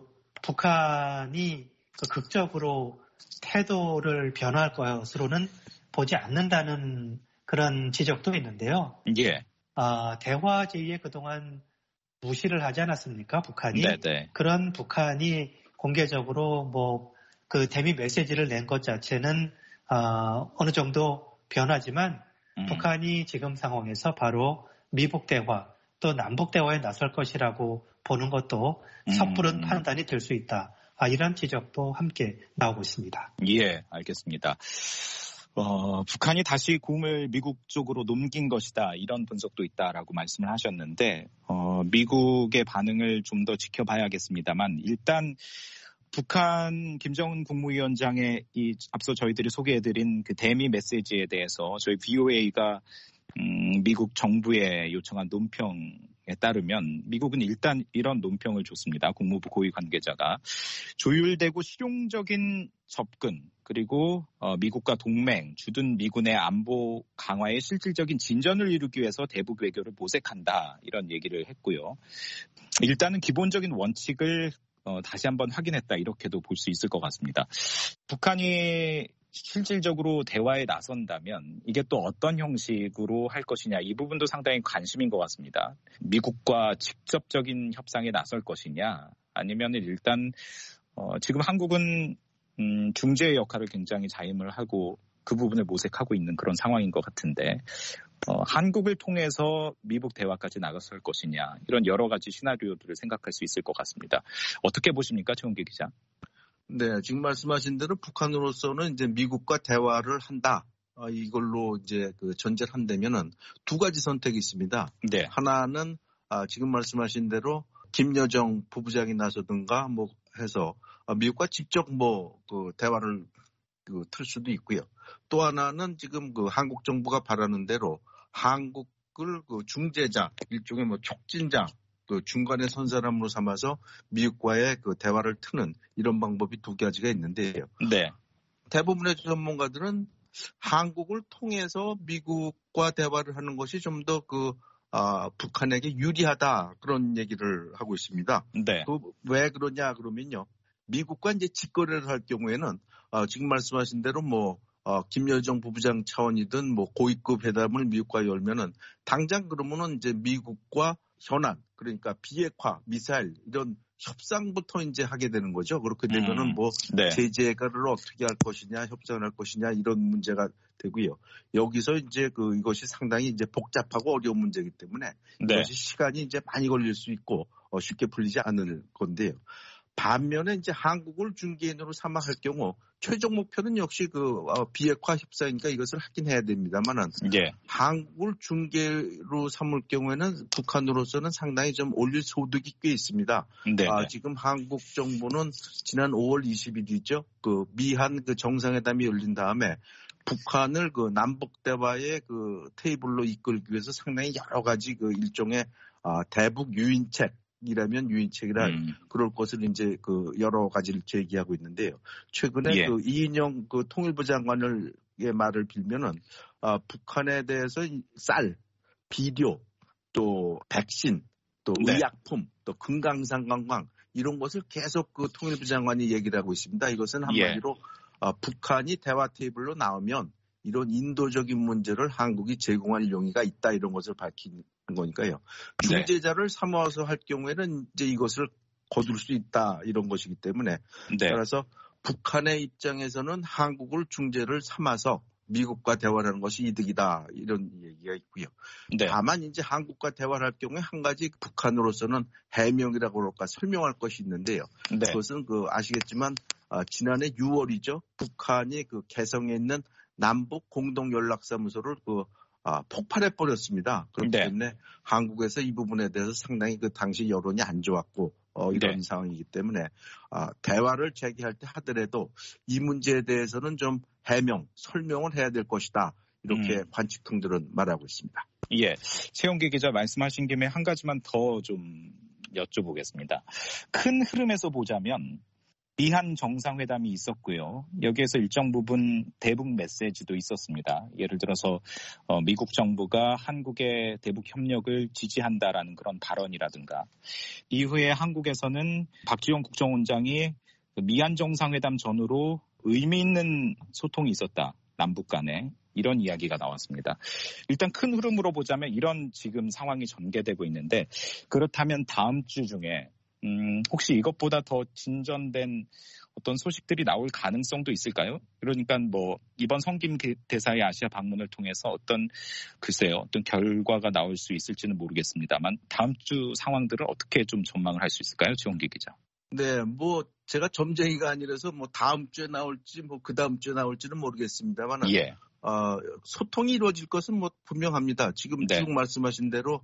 북한이 극적으로 태도를 변화할 것으로는 보지 않는다는 그런 지적도 있는데요. 예. 대화 제의에 그동안 무시를 하지 않았습니까, 북한이? 네네. 그런 북한이 공개적으로 그 대미 메시지를 낸 것 자체는 어느 정도 변하지만 북한이 지금 상황에서 바로 미북 대화 또 남북 대화에 나설 것이라고 보는 것도 섣부른 판단이 될 수 있다, 이런 지적도 함께 나오고 있습니다. 예, 알겠습니다. 북한이 다시 공을 미국 쪽으로 넘긴 것이다, 이런 분석도 있다라고 말씀을 하셨는데 미국의 반응을 좀 더 지켜봐야겠습니다만, 일단 북한 김정은 국무위원장의 앞서 저희들이 소개해드린 그 대미 메시지에 대해서 저희 VOA가 미국 정부에 요청한 논평에 따르면 미국은 일단 이런 논평을 줬습니다. 국무부 고위 관계자가 조율되고 실용적인 접근, 그리고 미국과 동맹, 주둔 미군의 안보 강화에 실질적인 진전을 이루기 위해서 대북 외교를 모색한다, 이런 얘기를 했고요. 일단은 기본적인 원칙을 다시 한번 확인했다, 이렇게도 볼 수 있을 것 같습니다. 북한이 실질적으로 대화에 나선다면 이게 또 어떤 형식으로 할 것이냐, 이 부분도 상당히 관심인 것 같습니다. 미국과 직접적인 협상에 나설 것이냐, 아니면 일단 지금 한국은 중재의 역할을 굉장히 자임을 하고 그 부분을 모색하고 있는 그런 상황인 것 같은데 한국을 통해서 미북 대화까지 나갔을 것이냐, 이런 여러 가지 시나리오들을 생각할 수 있을 것 같습니다. 어떻게 보십니까, 최은규 기자? 네, 지금 말씀하신 대로 북한으로서는 이제 미국과 대화를 한다, 이걸로 이제 전제를 한다면은 두 가지 선택이 있습니다. 네. 하나는 지금 말씀하신 대로 김여정 부부장이 나서든가 해서 미국과 직접 그 대화를 틀 수도 있고요. 또 하나는 지금 한국 정부가 바라는 대로 한국을 중재자, 일종의 촉진자, 중간에 선 사람으로 삼아서 미국과의 대화를 트는 이런 방법이 두 가지가 있는데요. 네. 대부분의 전문가들은 한국을 통해서 미국과 대화를 하는 것이 좀 더 북한에게 유리하다, 그런 얘기를 하고 있습니다. 네. 왜 그러냐 그러면요, 미국과 이제 직거래를 할 경우에는 지금 말씀하신 대로 김여정 부부장 차원이든 고위급 회담을 미국과 열면은 당장 그러면은 이제 미국과 현안, 그러니까 비핵화, 미사일 이런 협상부터 이제 하게 되는 거죠. 그렇게 되면은 네. 제재를 어떻게 할 것이냐, 협상을 할 것이냐, 이런 문제가 되고요. 여기서 이제 이것이 상당히 이제 복잡하고 어려운 문제이기 때문에 네. 이것이 시간이 이제 많이 걸릴 수 있고 쉽게 풀리지 않을 건데요. 반면에 이제 한국을 중개인으로 삼아 할 경우 최종 목표는 역시 비핵화 협상이니까 이것을 하긴 해야 됩니다만은 예. 한국을 중개로 삼을 경우에는 북한으로서는 상당히 좀 올릴 소득이 꽤 있습니다. 지금 한국 정부는 지난 5월 20일이죠. 미한 정상회담이 열린 다음에 북한을 남북 대화의 테이블로 이끌기 위해서 상당히 여러 가지 일종의 대북 유인책, 유인책이라면 유인책이라 그럴 것을 이제 그 여러 가지를 제기하고 있는데요. 최근에 그 이인영 그 통일부 장관의 말을 빌면은 북한에 대해서 쌀, 비료, 또 백신, 또 의약품, 또 금강산관광 이런 것을 계속 그 통일부 장관이 얘기를 하고 있습니다. 이것은 한마디로 북한이 대화 테이블로 나오면 이런 인도적인 문제를 한국이 제공할 용의가 있다 이런 것을 밝힌 거니까요. 중재자를 삼아서 할 경우에는 이제 이것을 거둘 수 있다 이런 것이기 때문에 따라서 북한의 입장에서는 한국을 중재를 삼아서 미국과 대화를 하는 것이 이득이다 이런 얘기가 있고요. 다만 이제 한국과 대화를 할 경우에 한 가지 북한으로서는 해명이라고 그럴까 설명할 것이 있는데요. 그것은 그 아시겠지만 지난해 6월이죠. 북한이 그 개성에 있는 남북 공동연락사무소를 폭발해 버렸습니다. 그렇기 때문에 한국에서 이 부분에 대해서 상당히 그 당시 여론이 안 좋았고 이런 상황이기 때문에 대화를 재개할 때 하더라도 이 문제에 대해서는 좀 해명, 설명을 해야 될 것이다. 이렇게 관측통들은 말하고 있습니다. 예, 최용기 기자 말씀하신 김에 한 가지만 더 좀 여쭤보겠습니다. 큰 흐름에서 보자면 미한 정상회담이 있었고요. 여기에서 일정 부분 대북 메시지도 있었습니다. 예를 들어서 미국 정부가 한국의 대북 협력을 지지한다라는 그런 발언이라든가 이후에 한국에서는 박지원 국정원장이 미한 정상회담 전후로 의미 있는 소통이 있었다. 남북 간에 이런 이야기가 나왔습니다. 일단 큰 흐름으로 보자면 이런 지금 상황이 전개되고 있는데 그렇다면 다음 주 중에 혹시 이것보다 더 진전된 어떤 소식들이 나올 가능성도 있을까요? 그러니까 뭐 이번 성김 대사의 아시아 방문을 통해서 어떤 결과가 나올 수 있을지는 모르겠습니다만 다음 주 상황들을 어떻게 좀 전망을 할 수 있을까요? 지원기 기자. 네, 뭐 제가 점쟁이가 아니라서 뭐 다음 주에 나올지 뭐 그 다음 주에 나올지는 모르겠습니다만 소통이 이루어질 것은 뭐 분명합니다. 지금 쭉 말씀하신 대로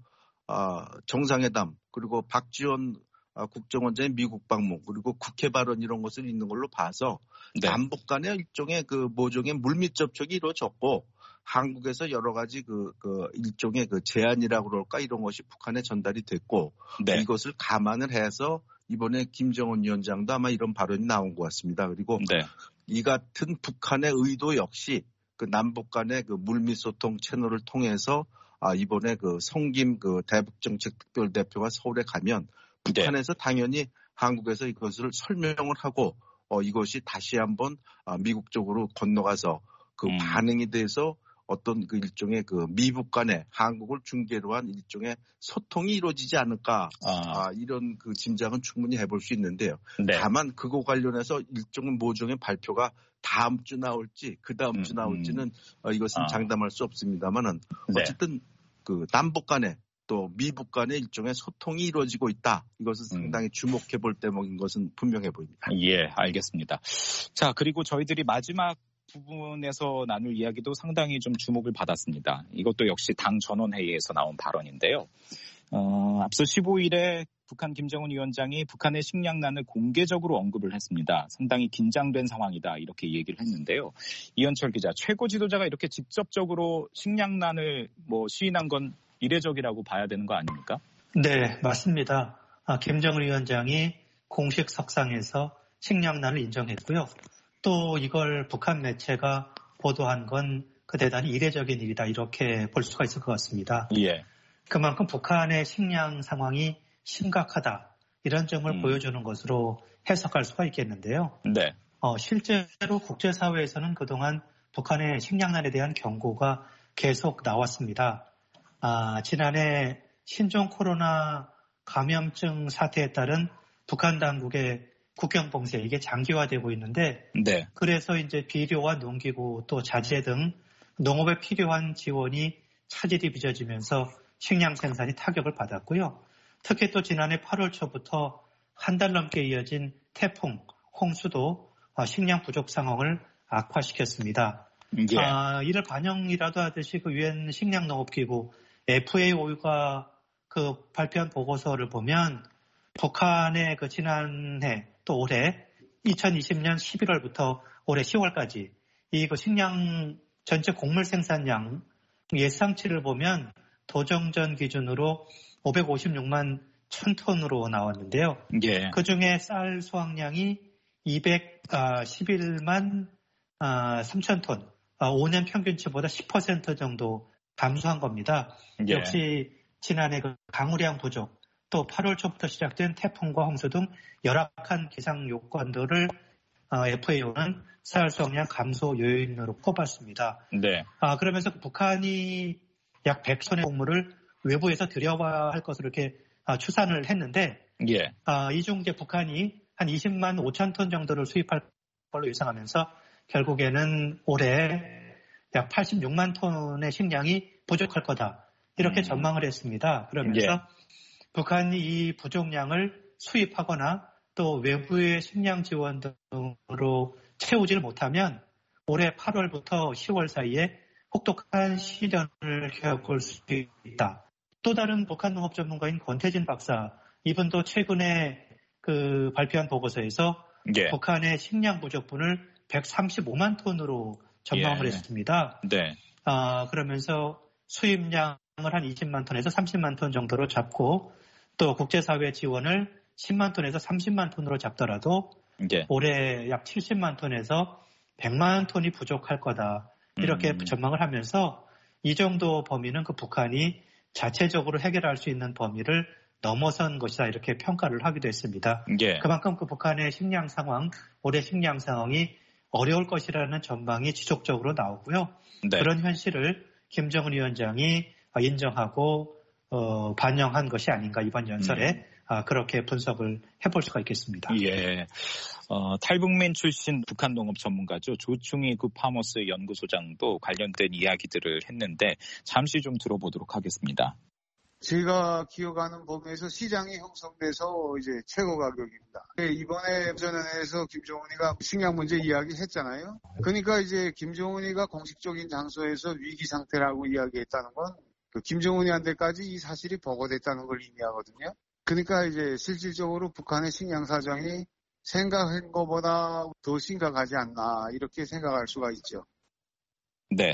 정상회담 그리고 박지원 국정원장의 미국 방문 그리고 국회 발언 이런 것을 있는 걸로 봐서 남북 간의 일종의 그 모종의 물밑 접촉이 이루어졌고 한국에서 여러 가지 그 일종의 그 제안이라고 그럴까 이런 것이 북한에 전달이 됐고 이것을 감안을 해서 이번에 김정은 위원장도 아마 이런 발언이 나온 것 같습니다. 그리고 이 같은 북한의 의도 역시 그 남북 간의 그 물밑 소통 채널을 통해서 이번에 그 성김 그 대북정책 특별대표가 서울에 가면 북한에서 당연히 한국에서 이것을 설명을 하고 이것이 다시 한번 미국 쪽으로 건너가서 그 반응이 돼서 어떤 그 일종의 그 미북 간에 한국을 중개로 한 일종의 소통이 이루어지지 않을까 이런 그 짐작은 충분히 해볼 수 있는데요. 다만 그거 관련해서 일종의 모종의 발표가 다음 주 나올지 그 다음 주 나올지는 이것은 장담할 수 없습니다만은 어쨌든 그 남북 간에 또 미북 간의 일종의 소통이 이루어지고 있다. 이것은 상당히 주목해 볼 대목인 것은 분명해 보입니다. 예, 알겠습니다. 자, 그리고 저희들이 마지막 부분에서 나눌 이야기도 상당히 좀 주목을 받았습니다. 이것도 역시 당 전원회의에서 나온 발언인데요. 앞서 15일에 북한 김정은 위원장이 북한의 식량난을 공개적으로 언급을 했습니다. 상당히 긴장된 상황이다 이렇게 얘기를 했는데요. 이현철 기자, 최고 지도자가 이렇게 직접적으로 식량난을 시인한 건 이례적이라고 봐야 되는 거 아닙니까? 네, 맞습니다. 김정은 위원장이 공식 석상에서 식량난을 인정했고요. 또 이걸 북한 매체가 보도한 건 대단히 이례적인 일이다 이렇게 볼 수가 있을 것 같습니다. 예. 그만큼 북한의 식량 상황이 심각하다 이런 점을 보여주는 것으로 해석할 수가 있겠는데요. 네. 실제로 국제사회에서는 그동안 북한의 식량난에 대한 경고가 계속 나왔습니다. 지난해 신종 코로나 감염증 사태에 따른 북한 당국의 국경 봉쇄 이게 장기화되고 있는데 그래서 이제 비료와 농기구 또 자재 등 농업에 필요한 지원이 차질이 빚어지면서 식량 생산이 타격을 받았고요. 특히 또 지난해 8월 초부터 한 달 넘게 이어진 태풍, 홍수도 식량 부족 상황을 악화시켰습니다. 이를 반영이라도 하듯이 그 유엔 식량농업기구 FAO가 그 발표한 보고서를 보면 북한의 그 지난해 또 올해 2020년 11월부터 올해 10월까지 이 그 식량 전체 곡물 생산량 예상치를 보면 도정전 기준으로 556만 1000톤으로 나왔는데요. 예. 그중에 쌀 수확량이 211만 3천 톤, 5년 평균치보다 10% 정도 감소한 겁니다. 예. 역시 지난해 그 강우량 부족, 또 8월 초부터 시작된 태풍과 홍수 등 열악한 기상 요건들을 FAO는 쌀 수확량 감소 요인으로 꼽았습니다. 네. 그러면서 북한이 약 100톤의 곡물을 외부에서 들여와야 할 것으로 이렇게 추산을 했는데, 예. 이 중 이제 북한이 한 20만 5천 톤 정도를 수입할 걸로 예상하면서 결국에는 올해 약 86만 톤의 식량이 부족할 거다. 이렇게 전망을 했습니다. 그러면서 북한이 이 부족량을 수입하거나 또 외부의 식량 지원 등으로 채우질 못하면 올해 8월부터 10월 사이에 혹독한 시련을 겪을 수 있다. 또 다른 북한 농업 전문가인 권태진 박사, 이분도 최근에 발표한 보고서에서 북한의 식량 부족분을 135만 톤으로 전망을 했습니다. 네. 그러면서 수입량을 한 20만 톤에서 30만 톤 정도로 잡고 또 국제사회 지원을 10만 톤에서 30만 톤으로 잡더라도 올해 약 70만 톤에서 100만 톤이 부족할 거다. 이렇게 전망을 하면서 이 정도 범위는 북한이 자체적으로 해결할 수 있는 범위를 넘어선 것이다. 이렇게 평가를 하기도 했습니다. 그만큼 북한의 식량 상황, 올해 식량 상황이 어려울 것이라는 전망이 지속적으로 나오고요. 네. 그런 현실을 김정은 위원장이 인정하고 반영한 것이 아닌가 이번 연설에 그렇게 분석을 해볼 수가 있겠습니다. 예. 탈북민 출신 북한 농업 전문가죠. 조충희 파머스 연구소장도 관련된 이야기들을 했는데 잠시 좀 들어보도록 하겠습니다. 제가 기억하는 범위에서 시장이 형성돼서 이제 최고 가격입니다. 이번에 전연회에서 김정은이가 식량 문제 이야기했잖아요. 그러니까 이제 김정은이가 공식적인 장소에서 위기 상태라고 이야기했다는 건 김정은이한테까지 이 사실이 보고됐다는 걸 의미하거든요. 그러니까 이제 실질적으로 북한의 식량 사정이 생각한 것보다 더 심각하지 않나 이렇게 생각할 수가 있죠. 네.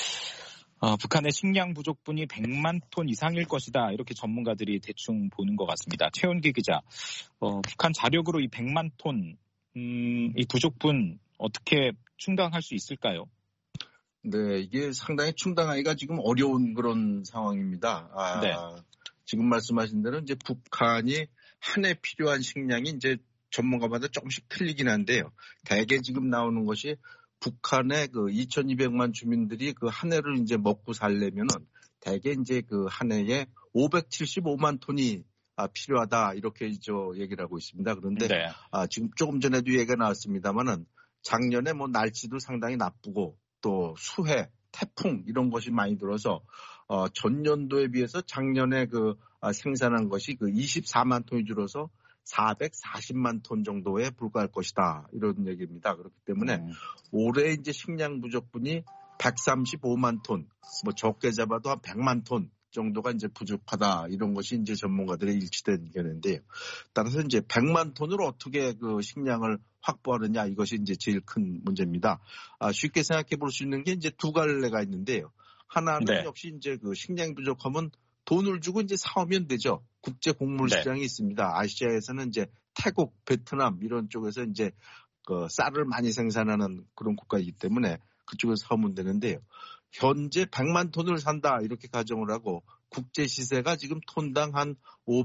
북한의 식량 부족분이 100만 톤 이상일 것이다. 이렇게 전문가들이 대충 보는 것 같습니다. 최은기 기자, 북한 자력으로 이 100만 톤, 이 부족분 어떻게 충당할 수 있을까요? 네, 이게 상당히 충당하기가 지금 어려운 그런 상황입니다. 네. 지금 말씀하신 대로 이제 북한이 한 해 필요한 식량이 이제 전문가마다 조금씩 틀리긴 한데요. 대개 지금 나오는 것이 북한의 2,200만 주민들이 한 해를 이제 먹고 살려면은 대개 이제 한 해에 575만 톤이 필요하다 이렇게 얘기를 하고 있습니다. 그런데 네. 지금 조금 전에도 얘기가 나왔습니다만은 작년에 날씨도 상당히 나쁘고 또 수해, 태풍 이런 것이 많이 들어서 전년도에 비해서 작년에 생산한 것이 24만 톤이 줄어서 440만 톤 정도에 불과할 것이다. 이런 얘기입니다. 그렇기 때문에 올해 이제 식량 부족분이 135만 톤, 적게 잡아도 한 100만 톤 정도가 이제 부족하다. 이런 것이 이제 전문가들의 일치된 의견인데요. 따라서 이제 100만 톤으로 어떻게 식량을 확보하느냐 이것이 이제 제일 큰 문제입니다. 쉽게 생각해 볼 수 있는 게 이제 두 갈래가 있는데요. 하나는 역시 이제 식량이 부족하면 돈을 주고 이제 사오면 되죠. 국제 곡물 시장이 있습니다. 아시아에서는 이제 태국, 베트남 이런 쪽에서 이제 쌀을 많이 생산하는 그런 국가이기 때문에 그쪽에서 사오면 되는데요. 현재 100만 톤을 산다 이렇게 가정을 하고 국제 시세가 지금 톤당 한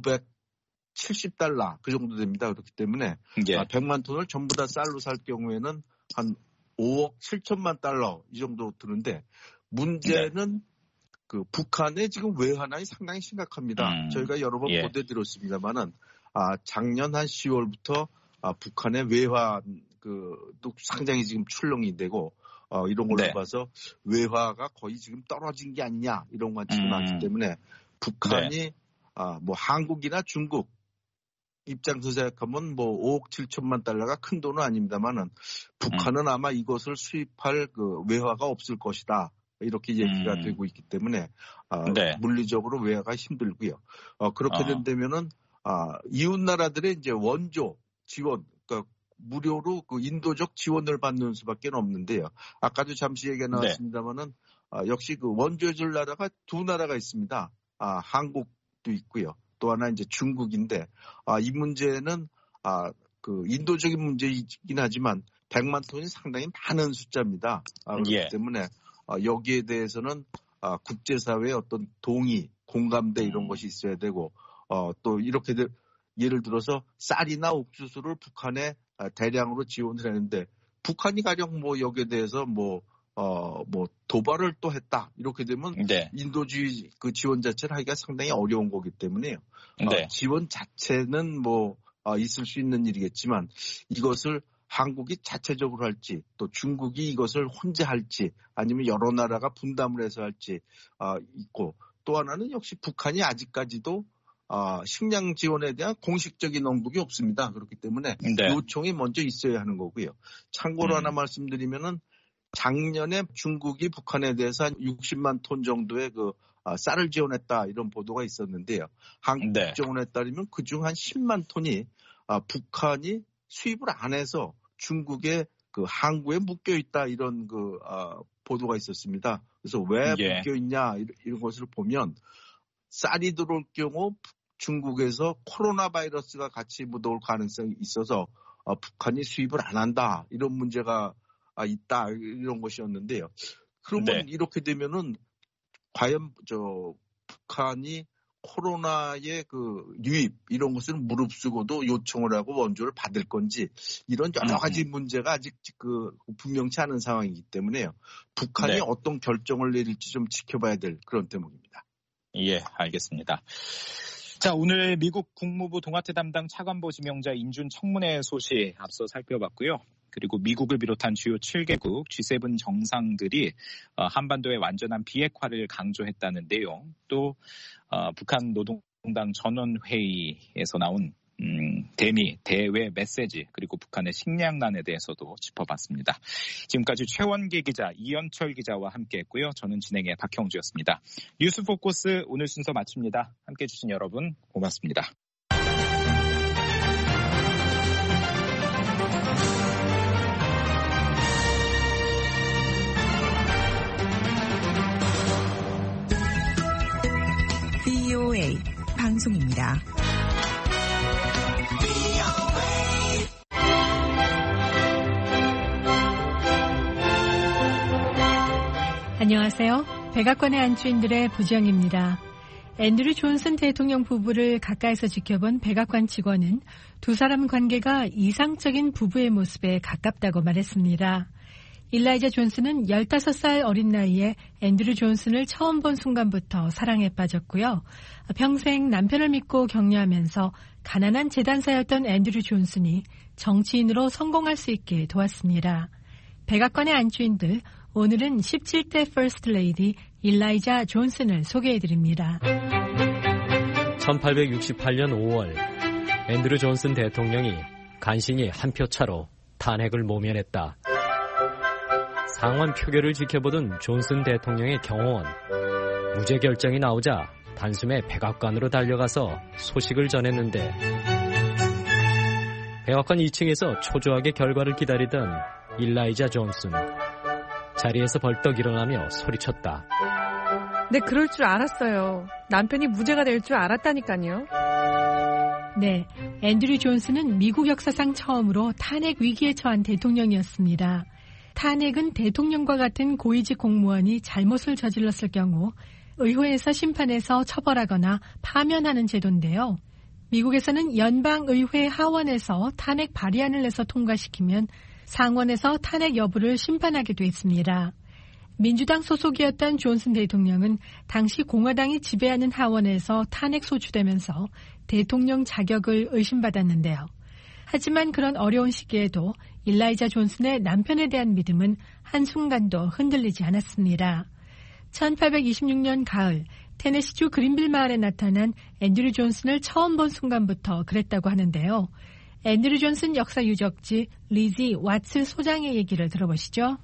570달러 그 정도 됩니다. 그렇기 때문에 100만 톤을 전부 다 쌀로 살 경우에는 한 5억 7천만 달러 이 정도 드는데 문제는 북한의 지금 외환이 상당히 심각합니다. 저희가 여러 번 보도드렸습니다만은 작년 한 10월부터 북한의 외환도 상당히 지금 출렁이 되고 이런 걸로 봐서 외화가 거의 지금 떨어진 게 아니냐 이런 관측이 많기 때문에 북한이 한국이나 중국 입장에서 생각하면 5억 7천만 달러가 큰 돈은 아닙니다만은 북한은 아마 이것을 수입할 외화가 없을 것이다. 이렇게 얘기가 되고 있기 때문에 물리적으로 외화가 힘들고요. 그렇게 된다면은 이웃 나라들의 이제 원조 지원, 그러니까 무료로 인도적 지원을 받는 수밖에 없는데요. 아까도 잠시 얘기가 나왔습니다만은 역시 원조해줄 나라가 두 나라가 있습니다. 한국도 있고요. 또 하나 이제 중국인데 이 문제는 그 인도적인 문제이긴 하지만 100만 톤이 상당히 많은 숫자입니다. 그렇기 때문에 여기에 대해서는 국제사회의 어떤 동의, 공감대 이런 것이 있어야 되고 또 이렇게 예를 들어서 쌀이나 옥수수를 북한에 대량으로 지원을 했는데 북한이 가령 뭐 여기에 대해서 뭐 도발을 또 했다 이렇게 되면 인도주의 그 지원 자체를 하기가 상당히 어려운 거기 때문에요. 지원 자체는 뭐 있을 수 있는 일이겠지만 이것을 한국이 자체적으로 할지 또 중국이 이것을 혼자 할지 아니면 여러 나라가 분담을 해서 할지 있고 또 하나는 역시 북한이 아직까지도 식량 지원에 대한 공식적인 언급이 없습니다. 그렇기 때문에 요청이 먼저 있어야 하는 거고요. 참고로 하나 말씀드리면은 작년에 중국이 북한에 대해서 한 60만 톤 정도의 그 쌀을 지원했다 이런 보도가 있었는데요. 한국 국정원에 따르면 그중 한 10만 톤이 북한이 수입을 안 해서 중국의 그 항구에 묶여 있다 이런 그 보도가 있었습니다. 그래서 왜 묶여 있냐 이런 것을 보면 쌀이 들어올 경우 중국에서 코로나 바이러스가 같이 묻어올 가능성이 있어서 북한이 수입을 안 한다 이런 문제가 있다 이런 것이었는데요. 그러면 이렇게 되면은 과연 북한이 코로나의 그 유입 이런 것을 무릅쓰고도 요청을 하고 원조를 받을 건지 이런 여러 가지 문제가 아직 그 분명치 않은 상황이기 때문에요. 북한이 어떤 결정을 내릴지 좀 지켜봐야 될 그런 대목입니다. 예, 알겠습니다. 자, 오늘 미국 국무부 동아태 담당 차관보 지명자 인준 청문회 소식 앞서 살펴봤고요. 그리고 미국을 비롯한 주요 7개국 G7 정상들이 한반도의 완전한 비핵화를 강조했다는 내용, 또 북한 노동당 전원회의에서 나온 대외 메시지, 그리고 북한의 식량난에 대해서도 짚어봤습니다. 지금까지 최원기 기자, 이현철 기자와 함께했고요. 저는 진행의 박형주였습니다. 뉴스 포커스 오늘 순서 마칩니다. 함께해 주신 여러분 고맙습니다. VOA 방송입니다. 안녕하세요. 백악관의 안주인들의 부정입니다. 앤드류 존슨 대통령 부부를 가까이서 지켜본 백악관 직원은 두 사람 관계가 이상적인 부부의 모습에 가깝다고 말했습니다. 일라이자 존슨은 15살 어린 나이에 앤드류 존슨을 처음 본 순간부터 사랑에 빠졌고요. 평생 남편을 믿고 격려하면서 가난한 재단사였던 앤드류 존슨이 정치인으로 성공할 수 있게 도왔습니다. 백악관의 안주인들, 오늘은 17대 퍼스트 레이디 일라이자 존슨을 소개해드립니다. 1868년 5월 앤드류 존슨 대통령이 간신히 한 표 차로 탄핵을 모면했다. 상원 표결을 지켜보던 존슨 대통령의 경호원, 무죄 결정이 나오자 단숨에 백악관으로 달려가서 소식을 전했는데 백악관 2층에서 초조하게 결과를 기다리던 일라이자 존슨, 자리에서 벌떡 일어나며 소리쳤다. 네, 그럴 줄 알았어요. 남편이 무죄가 될 줄 알았다니까요. 네, 앤드류 존슨은 미국 역사상 처음으로 탄핵 위기에 처한 대통령이었습니다. 탄핵은 대통령과 같은 고위직 공무원이 잘못을 저질렀을 경우 의회에서 심판해서 처벌하거나 파면하는 제도인데요. 미국에서는 연방의회 하원에서 탄핵 발의안을 내서 통과시키면 상원에서 탄핵 여부를 심판하게 돼 있습니다. 민주당 소속이었던 존슨 대통령은 당시 공화당이 지배하는 하원에서 탄핵 소추되면서 대통령 자격을 의심받았는데요. 하지만 그런 어려운 시기에도 일라이자 존슨의 남편에 대한 믿음은 한순간도 흔들리지 않았습니다. 1826년 가을 테네시주 그린빌 마을에 나타난 앤드류 존슨을 처음 본 순간부터 그랬다고 하는데요. 앤드류 존슨 역사 유적지 리지 왓츠 소장의 얘기를 들어보시죠.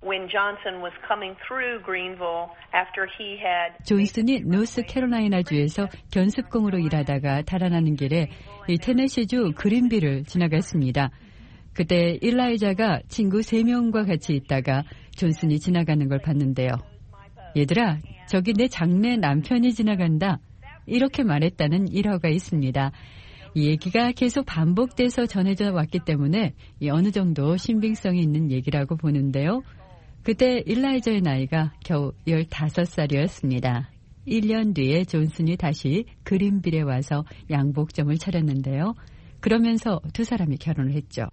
존슨이 노스캐롤라이나주에서 견습공으로 일하다가 달아나는 길에 테네시주 그린빌을 지나갔습니다. 그때 일라이자가 친구 3명과 같이 있다가 존슨이 지나가는 걸 봤는데요. 얘들아, 저기 내 장래 남편이 지나간다. 이렇게 말했다는 일화가 있습니다. 이 얘기가 계속 반복돼서 전해져 왔기 때문에 어느 정도 신빙성이 있는 얘기라고 보는데요. 그때 일라이자의 나이가 겨우 15살이었습니다. 1년 뒤에 존슨이 다시 그린빌에 와서 양복점을 차렸는데요. 그러면서 두 사람이 결혼을 했죠.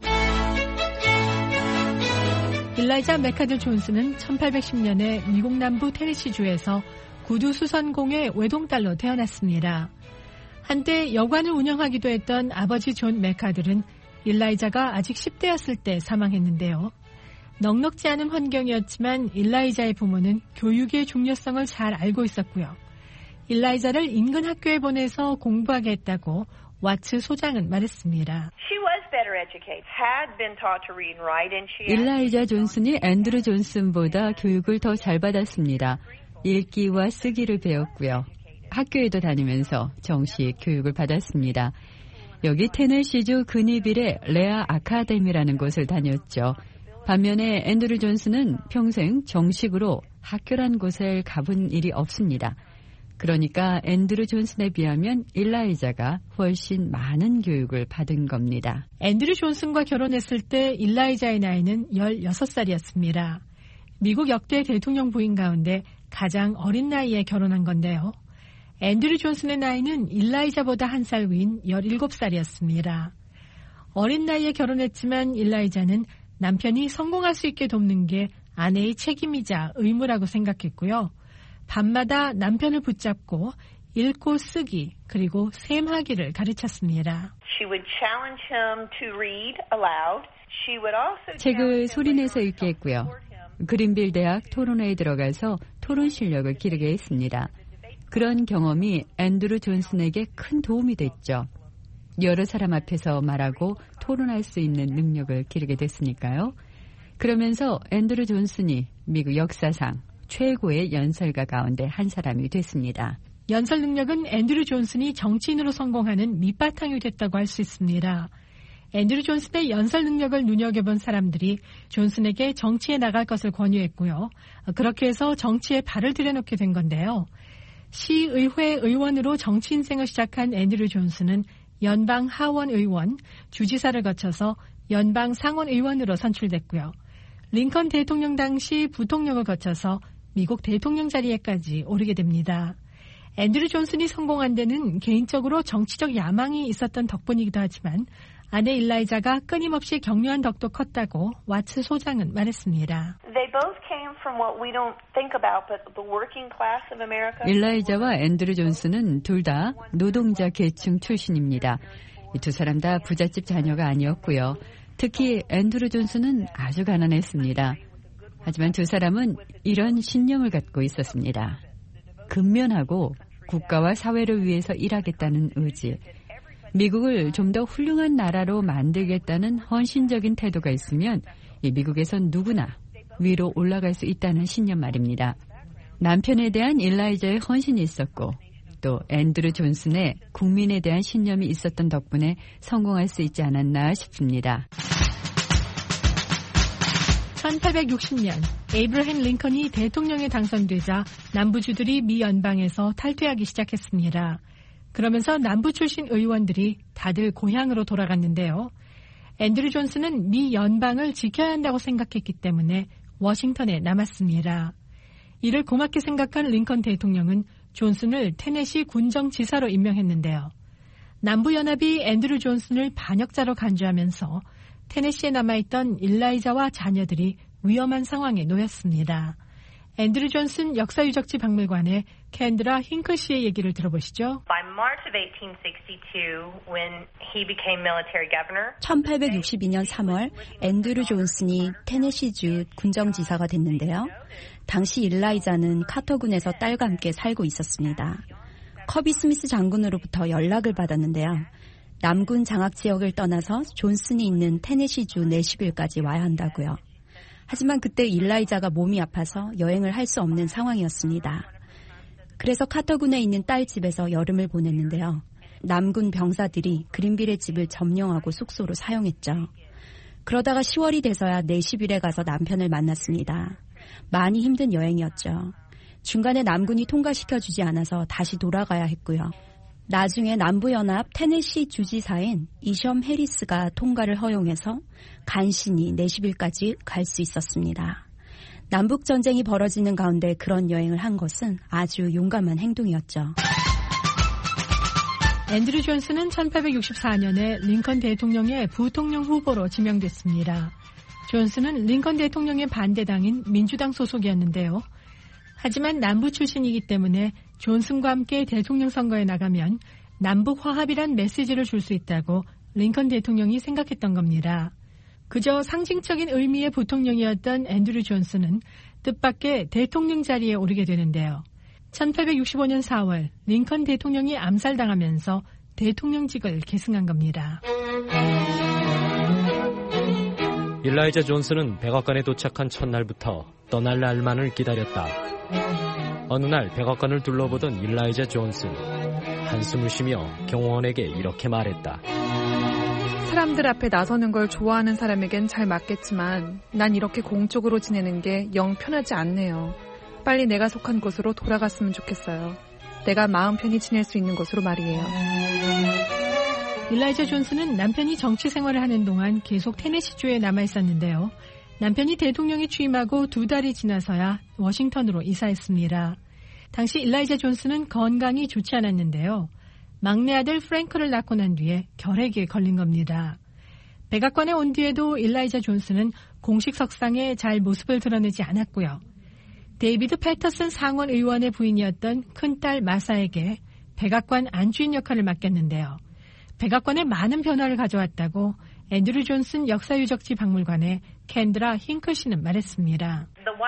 일라이자 맥카들 존슨은 1810년에 미국 남부 테네시주에서 구두 수선공의 외동딸로 태어났습니다. 한때 여관을 운영하기도 했던 아버지 존 맥카들은 일라이자가 아직 10대였을 때 사망했는데요. 넉넉지 않은 환경이었지만 일라이자의 부모는 교육의 중요성을 잘 알고 있었고요. 일라이자를 인근 학교에 보내서 공부하게 했다고 와츠 소장은 말했습니다. 일라이자 존슨이 앤드루 존슨보다 교육을 더 잘 받았습니다. 읽기와 쓰기를 배웠고요. 학교에도 다니면서 정식 교육을 받았습니다. 여기 테네시주 그니빌의 레아 아카데미라는 곳을 다녔죠. 반면에 앤드루 존슨은 평생 정식으로 학교란 곳을 가본 일이 없습니다. 그러니까 앤드루 존슨에 비하면 일라이자가 훨씬 많은 교육을 받은 겁니다. 앤드루 존슨과 결혼했을 때 일라이자의 나이는 16살이었습니다. 미국 역대 대통령 부인 가운데 가장 어린 나이에 결혼한 건데요. 앤드루 존슨의 나이는 일라이자보다 한 살 위인 17살이었습니다. 어린 나이에 결혼했지만 일라이자는 남편이 성공할 수 있게 돕는 게 아내의 책임이자 의무라고 생각했고요. 밤마다 남편을 붙잡고 읽고 쓰기 그리고 셈하기를 가르쳤습니다. 책을 소리내서 읽게 했고요. 그린빌 대학 토론회에 들어가서 토론 실력을 기르게 했습니다. 그런 경험이 앤드루 존슨에게 큰 도움이 됐죠. 여러 사람 앞에서 말하고 토론할 수 있는 능력을 기르게 됐으니까요. 그러면서 앤드루 존슨이 미국 역사상 최고의 연설가 가운데 한 사람이 됐습니다. 연설 능력은 앤드루 존슨이 정치인으로 성공하는 밑바탕이 됐다고 할 수 있습니다. 앤드루 존슨의 연설 능력을 눈여겨본 사람들이 존슨에게 정치에 나갈 것을 권유했고요. 그렇게 해서 정치에 발을 들여놓게 된 건데요. 시의회 의원으로 정치 인생을 시작한 앤드루 존슨은 연방 하원 의원, 주지사를 거쳐서 연방 상원 의원으로 선출됐고요. 링컨 대통령 당시 부통령을 거쳐서 미국 대통령 자리에까지 오르게 됩니다. 앤드루 존슨이 성공한 데는 개인적으로 정치적 야망이 있었던 덕분이기도 하지만 아내 일라이자가 끊임없이 격려한 덕도 컸다고 와츠 소장은 말했습니다. 일라이자와 앤드루 존슨은 둘 다 노동자 계층 출신입니다. 이 두 사람 다 부잣집 자녀가 아니었고요. 특히 앤드루 존슨은 아주 가난했습니다. 하지만 두 사람은 이런 신념을 갖고 있었습니다. 근면하고 국가와 사회를 위해서 일하겠다는 의지, 미국을 좀 더 훌륭한 나라로 만들겠다는 헌신적인 태도가 있으면 이 미국에선 누구나 위로 올라갈 수 있다는 신념 말입니다. 남편에 대한 일라이자의 헌신이 있었고 또 앤드루 존슨의 국민에 대한 신념이 있었던 덕분에 성공할 수 있지 않았나 싶습니다. 1860년 에이브러햄 링컨이 대통령에 당선되자 남부주들이 미 연방에서 탈퇴하기 시작했습니다. 그러면서 남부 출신 의원들이 다들 고향으로 돌아갔는데요. 앤드루 존슨은 미 연방을 지켜야 한다고 생각했기 때문에 워싱턴에 남았습니다. 이를 고맙게 생각한 링컨 대통령은 존슨을 테네시 군정지사로 임명했는데요. 남부연합이 앤드루 존슨을 반역자로 간주하면서 테네시에 남아있던 일라이자와 자녀들이 위험한 상황에 놓였습니다. 앤드루 존슨 역사유적지 박물관의 캔드라 힝크 씨의 얘기를 들어보시죠. 1862년 3월 앤드루 존슨이 테네시주 군정지사가 됐는데요. 당시 일라이자는 카터군에서 딸과 함께 살고 있었습니다. 커비 스미스 장군으로부터 연락을 받았는데요. 남군 장악 지역을 떠나서 존슨이 있는 테네시주 내시빌까지 와야 한다고요. 하지만 그때 일라이자가 몸이 아파서 여행을 할 수 없는 상황이었습니다. 그래서 카터군에 있는 딸 집에서 여름을 보냈는데요. 남군 병사들이 그린빌의 집을 점령하고 숙소로 사용했죠. 그러다가 10월이 돼서야 내시빌에 가서 남편을 만났습니다. 많이 힘든 여행이었죠. 중간에 남군이 통과시켜주지 않아서 다시 돌아가야 했고요. 나중에 남부연합 테네시 주지사인 이섬 해리스가 통과를 허용해서 간신히 내시빌까지 갈 수 있었습니다. 남북전쟁이 벌어지는 가운데 그런 여행을 한 것은 아주 용감한 행동이었죠. 앤드류 존슨은 1864년에 링컨 대통령의 부통령 후보로 지명됐습니다. 존슨은 링컨 대통령의 반대당인 민주당 소속이었는데요. 하지만 남부 출신이기 때문에 존슨과 함께 대통령 선거에 나가면 남북 화합이란 메시지를 줄 수 있다고 링컨 대통령이 생각했던 겁니다. 그저 상징적인 의미의 부통령이었던 앤드류 존슨은 뜻밖의 대통령 자리에 오르게 되는데요. 1865년 4월 링컨 대통령이 암살당하면서 대통령직을 계승한 겁니다. 일라이자 존슨은 백악관에 도착한 첫날부터 떠날 날만을 기다렸다. 어느 날 백악관을 둘러보던 일라이자 존슨, 한숨을 쉬며 경호원에게 이렇게 말했다. 사람들 앞에 나서는 걸 좋아하는 사람에겐 잘 맞겠지만 난 이렇게 공적으로 지내는 게 영 편하지 않네요. 빨리 내가 속한 곳으로 돌아갔으면 좋겠어요. 내가 마음 편히 지낼 수 있는 곳으로 말이에요. 일라이자 존슨은 남편이 정치 생활을 하는 동안 계속 테네시주에 남아 있었는데요. 남편이 대통령에 취임하고 2달이 지나서야 워싱턴으로 이사했습니다. 당시 일라이자 존슨은 건강이 좋지 않았는데요. 막내 아들 프랭크를 낳고 난 뒤에 결핵에 걸린 겁니다. 백악관에 온 뒤에도 일라이자 존슨은 공식 석상에 잘 모습을 드러내지 않았고요. 데이비드 패터슨 상원 의원의 부인이었던 큰딸 마사에게 백악관 안주인 역할을 맡겼는데요. 백악관에 많은 변화를 가져왔다고 앤드류 존슨 역사유적지 박물관의 캔드라 힝클씨는 말했습니다.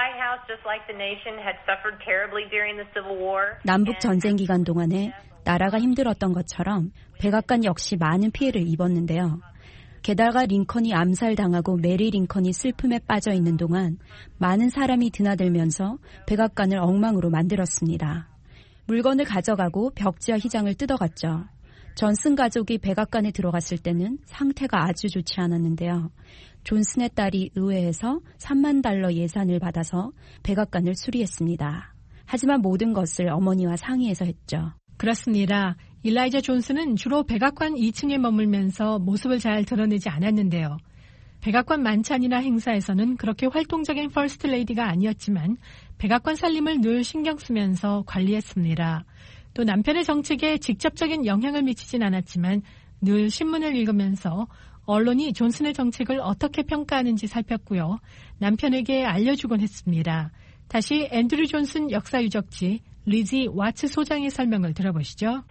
남북 전쟁 기간 동안에 나라가 힘들었던 것처럼 백악관 역시 많은 피해를 입었는데요. 게다가 링컨이 암살당하고 메리 링컨이 슬픔에 빠져 있는 동안 많은 사람이 드나들면서 백악관을 엉망으로 만들었습니다. 물건을 가져가고 벽지와 휘장을 뜯어갔죠. 존슨 가족이 백악관에 들어갔을 때는 상태가 아주 좋지 않았는데요. 존슨의 딸이 의회에서 $30,000 예산을 받아서 백악관을 수리했습니다. 하지만 모든 것을 어머니와 상의해서 했죠. 그렇습니다. 일라이자 존슨은 주로 백악관 2층에 머물면서 모습을 잘 드러내지 않았는데요. 백악관 만찬이나 행사에서는 그렇게 활동적인 퍼스트 레이디가 아니었지만 백악관 살림을 늘 신경 쓰면서 관리했습니다. 또 남편의 정책에 직접적인 영향을 미치진 않았지만 늘 신문을 읽으면서 언론이 존슨의 정책을 어떻게 평가하는지 살폈고요. 남편에게 알려주곤 했습니다. 다시 앤드류 존슨 역사유적지 리지 와츠 소장의 설명을 들어보시죠.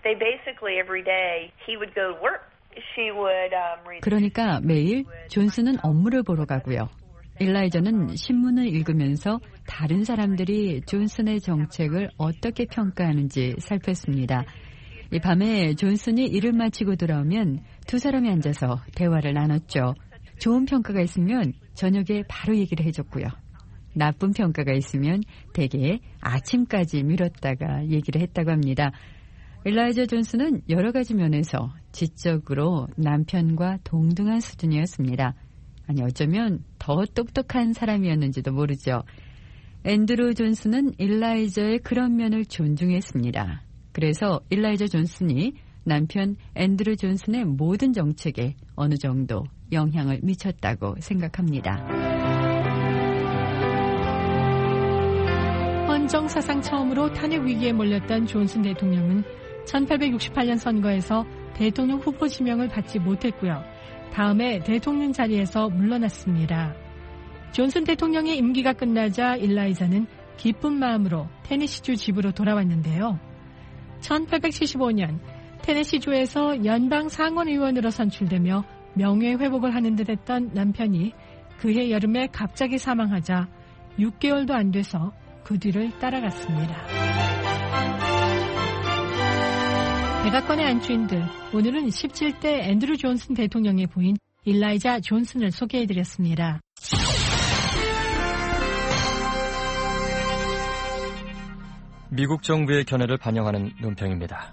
그러니까 매일 존슨은 업무를 보러 가고요. 일라이자는 신문을 읽으면서 다른 사람들이 존슨의 정책을 어떻게 평가하는지 살폈습니다. 이 밤에 존슨이 일을 마치고 돌아오면 두 사람이 앉아서 대화를 나눴죠. 좋은 평가가 있으면 저녁에 바로 얘기를 해줬고요. 나쁜 평가가 있으면 대개 아침까지 미뤘다가 얘기를 했다고 합니다. 일라이자 존슨은 여러 가지 면에서 지적으로 남편과 동등한 수준이었습니다. 아니 어쩌면 더 똑똑한 사람이었는지도 모르죠. 앤드류 존슨은 일라이자의 그런 면을 존중했습니다. 그래서 일라이자 존슨이 남편 앤드류 존슨의 모든 정책에 어느 정도 영향을 미쳤다고 생각합니다. 헌정 사상 처음으로 탄핵 위기에 몰렸던 존슨 대통령은 1868년 선거에서 대통령 후보 지명을 받지 못했고요. 다음에 대통령 자리에서 물러났습니다. 존슨 대통령의 임기가 끝나자 일라이자는 기쁜 마음으로 테네시주 집으로 돌아왔는데요. 1875년 테네시주에서 연방 상원의원으로 선출되며 명예회복을 하는 듯 했던 남편이 그해 여름에 갑자기 사망하자 6개월도 안 돼서 그 뒤를 따라갔습니다. 백악관의 안주인들, 오늘은 17대 앤드류 존슨 대통령의 부인 일라이자 존슨을 소개해드렸습니다. 미국 정부의 견해를 반영하는 논평입니다.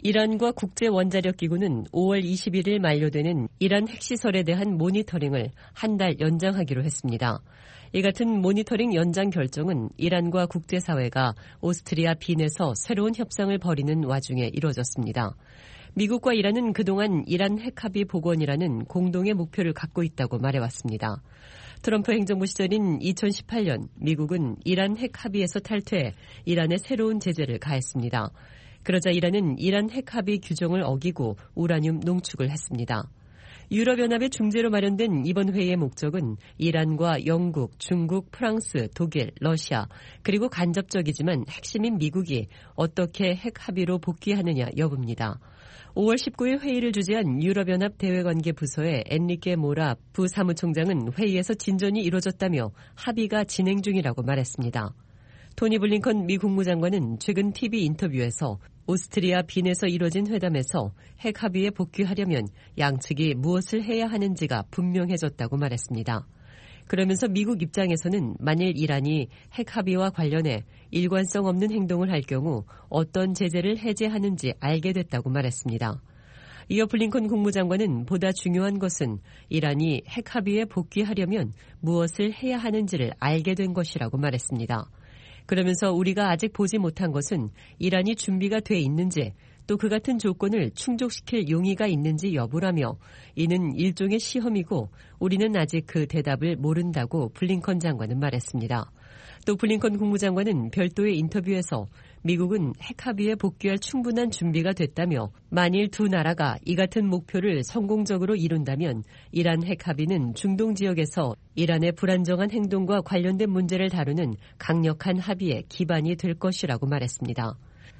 이란과 국제원자력기구는 5월 21일 만료되는 이란 핵시설에 대한 모니터링을 한 달 연장하기로 했습니다. 이 같은 모니터링 연장 결정은 이란과 국제사회가 오스트리아 빈에서 새로운 협상을 벌이는 와중에 이루어졌습니다. 미국과 이란은 그동안 이란 핵합의 복원이라는 공동의 목표를 갖고 있다고 말해왔습니다. 트럼프 행정부 시절인 2018년 미국은 이란 핵합의에서 탈퇴해 이란에 새로운 제재를 가했습니다. 그러자 이란은 이란 핵합의 규정을 어기고 우라늄 농축을 했습니다. 유럽연합의 중재로 마련된 이번 회의의 목적은 이란과 영국, 중국, 프랑스, 독일, 러시아 그리고 간접적이지만 핵심인 미국이 어떻게 핵합의로 복귀하느냐 여부입니다. 5월 19일 회의를 주재한 유럽연합 대외관계부서의 엔리케 모라 부사무총장은 회의에서 진전이 이루어졌다며 합의가 진행 중이라고 말했습니다. 토니 블링컨 미 국무장관은 최근 TV 인터뷰에서 오스트리아 빈에서 이뤄진 회담에서 핵합의에 복귀하려면 양측이 무엇을 해야 하는지가 분명해졌다고 말했습니다. 그러면서 미국 입장에서는 만일 이란이 핵합의와 관련해 일관성 없는 행동을 할 경우 어떤 제재를 해제하는지 알게 됐다고 말했습니다. 이어 블링컨 국무장관은 보다 중요한 것은 이란이 핵합의에 복귀하려면 무엇을 해야 하는지를 알게 된 것이라고 말했습니다. 그러면서 우리가 아직 보지 못한 것은 이란이 준비가 돼 있는지 또 그 같은 조건을 충족시킬 용의가 있는지 여부라며 이는 일종의 시험이고 우리는 아직 그 대답을 모른다고 블링컨 장관은 말했습니다. 또 블링컨 국무장관은 별도의 인터뷰에서 미국은 핵합의에 복귀할 충분한 준비가 됐다며 만일 두 나라가 이 같은 목표를 성공적으로 이룬다면 이란 핵합의는 중동 지역에서 이란의 불안정한 행동과 관련된 문제를 다루는 강력한 합의의 기반이 될 것이라고 말했습니다.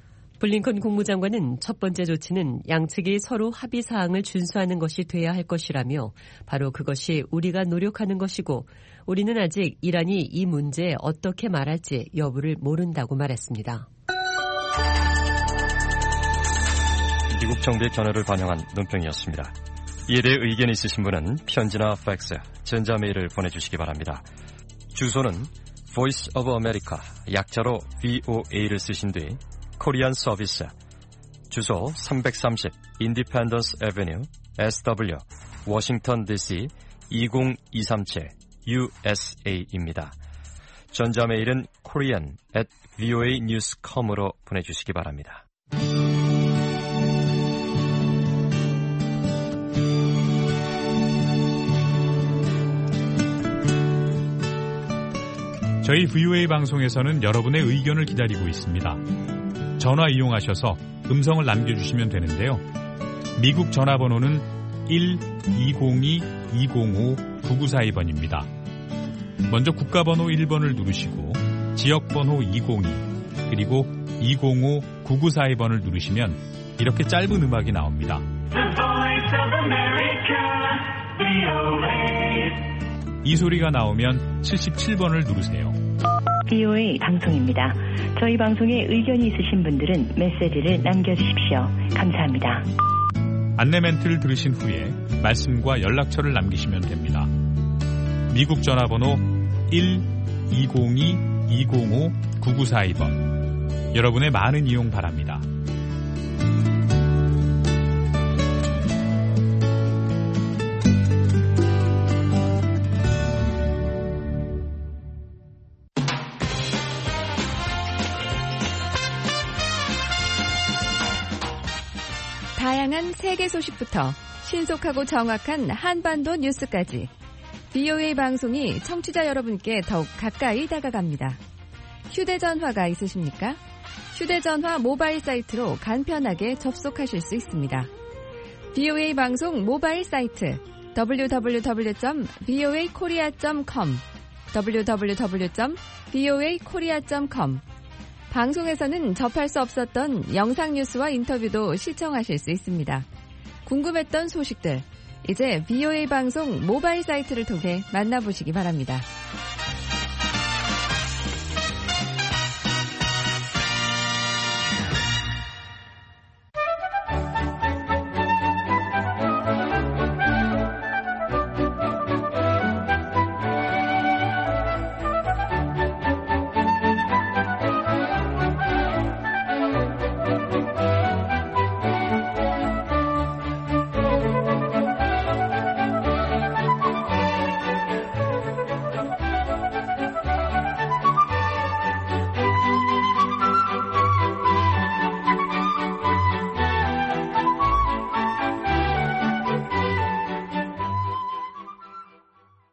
블링컨 국무장관은 첫 번째 조치는 양측이 서로 합의 사항을 준수하는 것이 돼야 할 것이라며 바로 그것이 우리가 노력하는 것이고 우리는 아직 이란이 이 문제에 어떻게 말할지 여부를 모른다고 말했습니다. 미국 정부의 견해를 반영한 논평이었습니다. 이에 대해 의견이 있으신 분은 편지나 팩스, 전자메일을 보내주시기 바랍니다. 주소는 Voice of America, 약자로 VOA를 쓰신 뒤 코리안 서비스, 주소 330 Independence Avenue, SW, 워싱턴 DC 20237 USA입니다. 전자메일은 korean@voanews.com으로 보내주시기 바랍니다. 저희 VOA 방송에서는 여러분의 의견을 기다리고 있습니다. 전화 이용하셔서 음성을 남겨주시면 되는데요. 미국 전화번호는 1-202-205-9942번입니다. 먼저 국가번호 1번을 누르시고 지역번호 202 그리고 205-9942번을 누르시면 이렇게 짧은 음악이 나옵니다. 이 소리가 나오면 77번을 누르세요. VOA 방송입니다. 저희 방송에 의견이 있으신 분들은 메시지를 남겨주십시오. 감사합니다. 안내 멘트를 들으신 후에 말씀과 연락처를 남기시면 됩니다. 미국 전화번호 1-202-205-9942번. 여러분의 많은 이용 바랍니다. 다양한 세계 소식부터 신속하고 정확한 한반도 뉴스까지 VOA 방송이 청취자 여러분께 더욱 가까이 다가갑니다. 휴대전화가 있으십니까? 휴대전화 모바일 사이트로 간편하게 접속하실 수 있습니다. VOA 방송 모바일 사이트 www.voakorea.com www.voakorea.com 방송에서는 접할 수 없었던 영상 뉴스와 인터뷰도 시청하실 수 있습니다. 궁금했던 소식들, 이제 VOA 방송 모바일 사이트를 통해 만나보시기 바랍니다.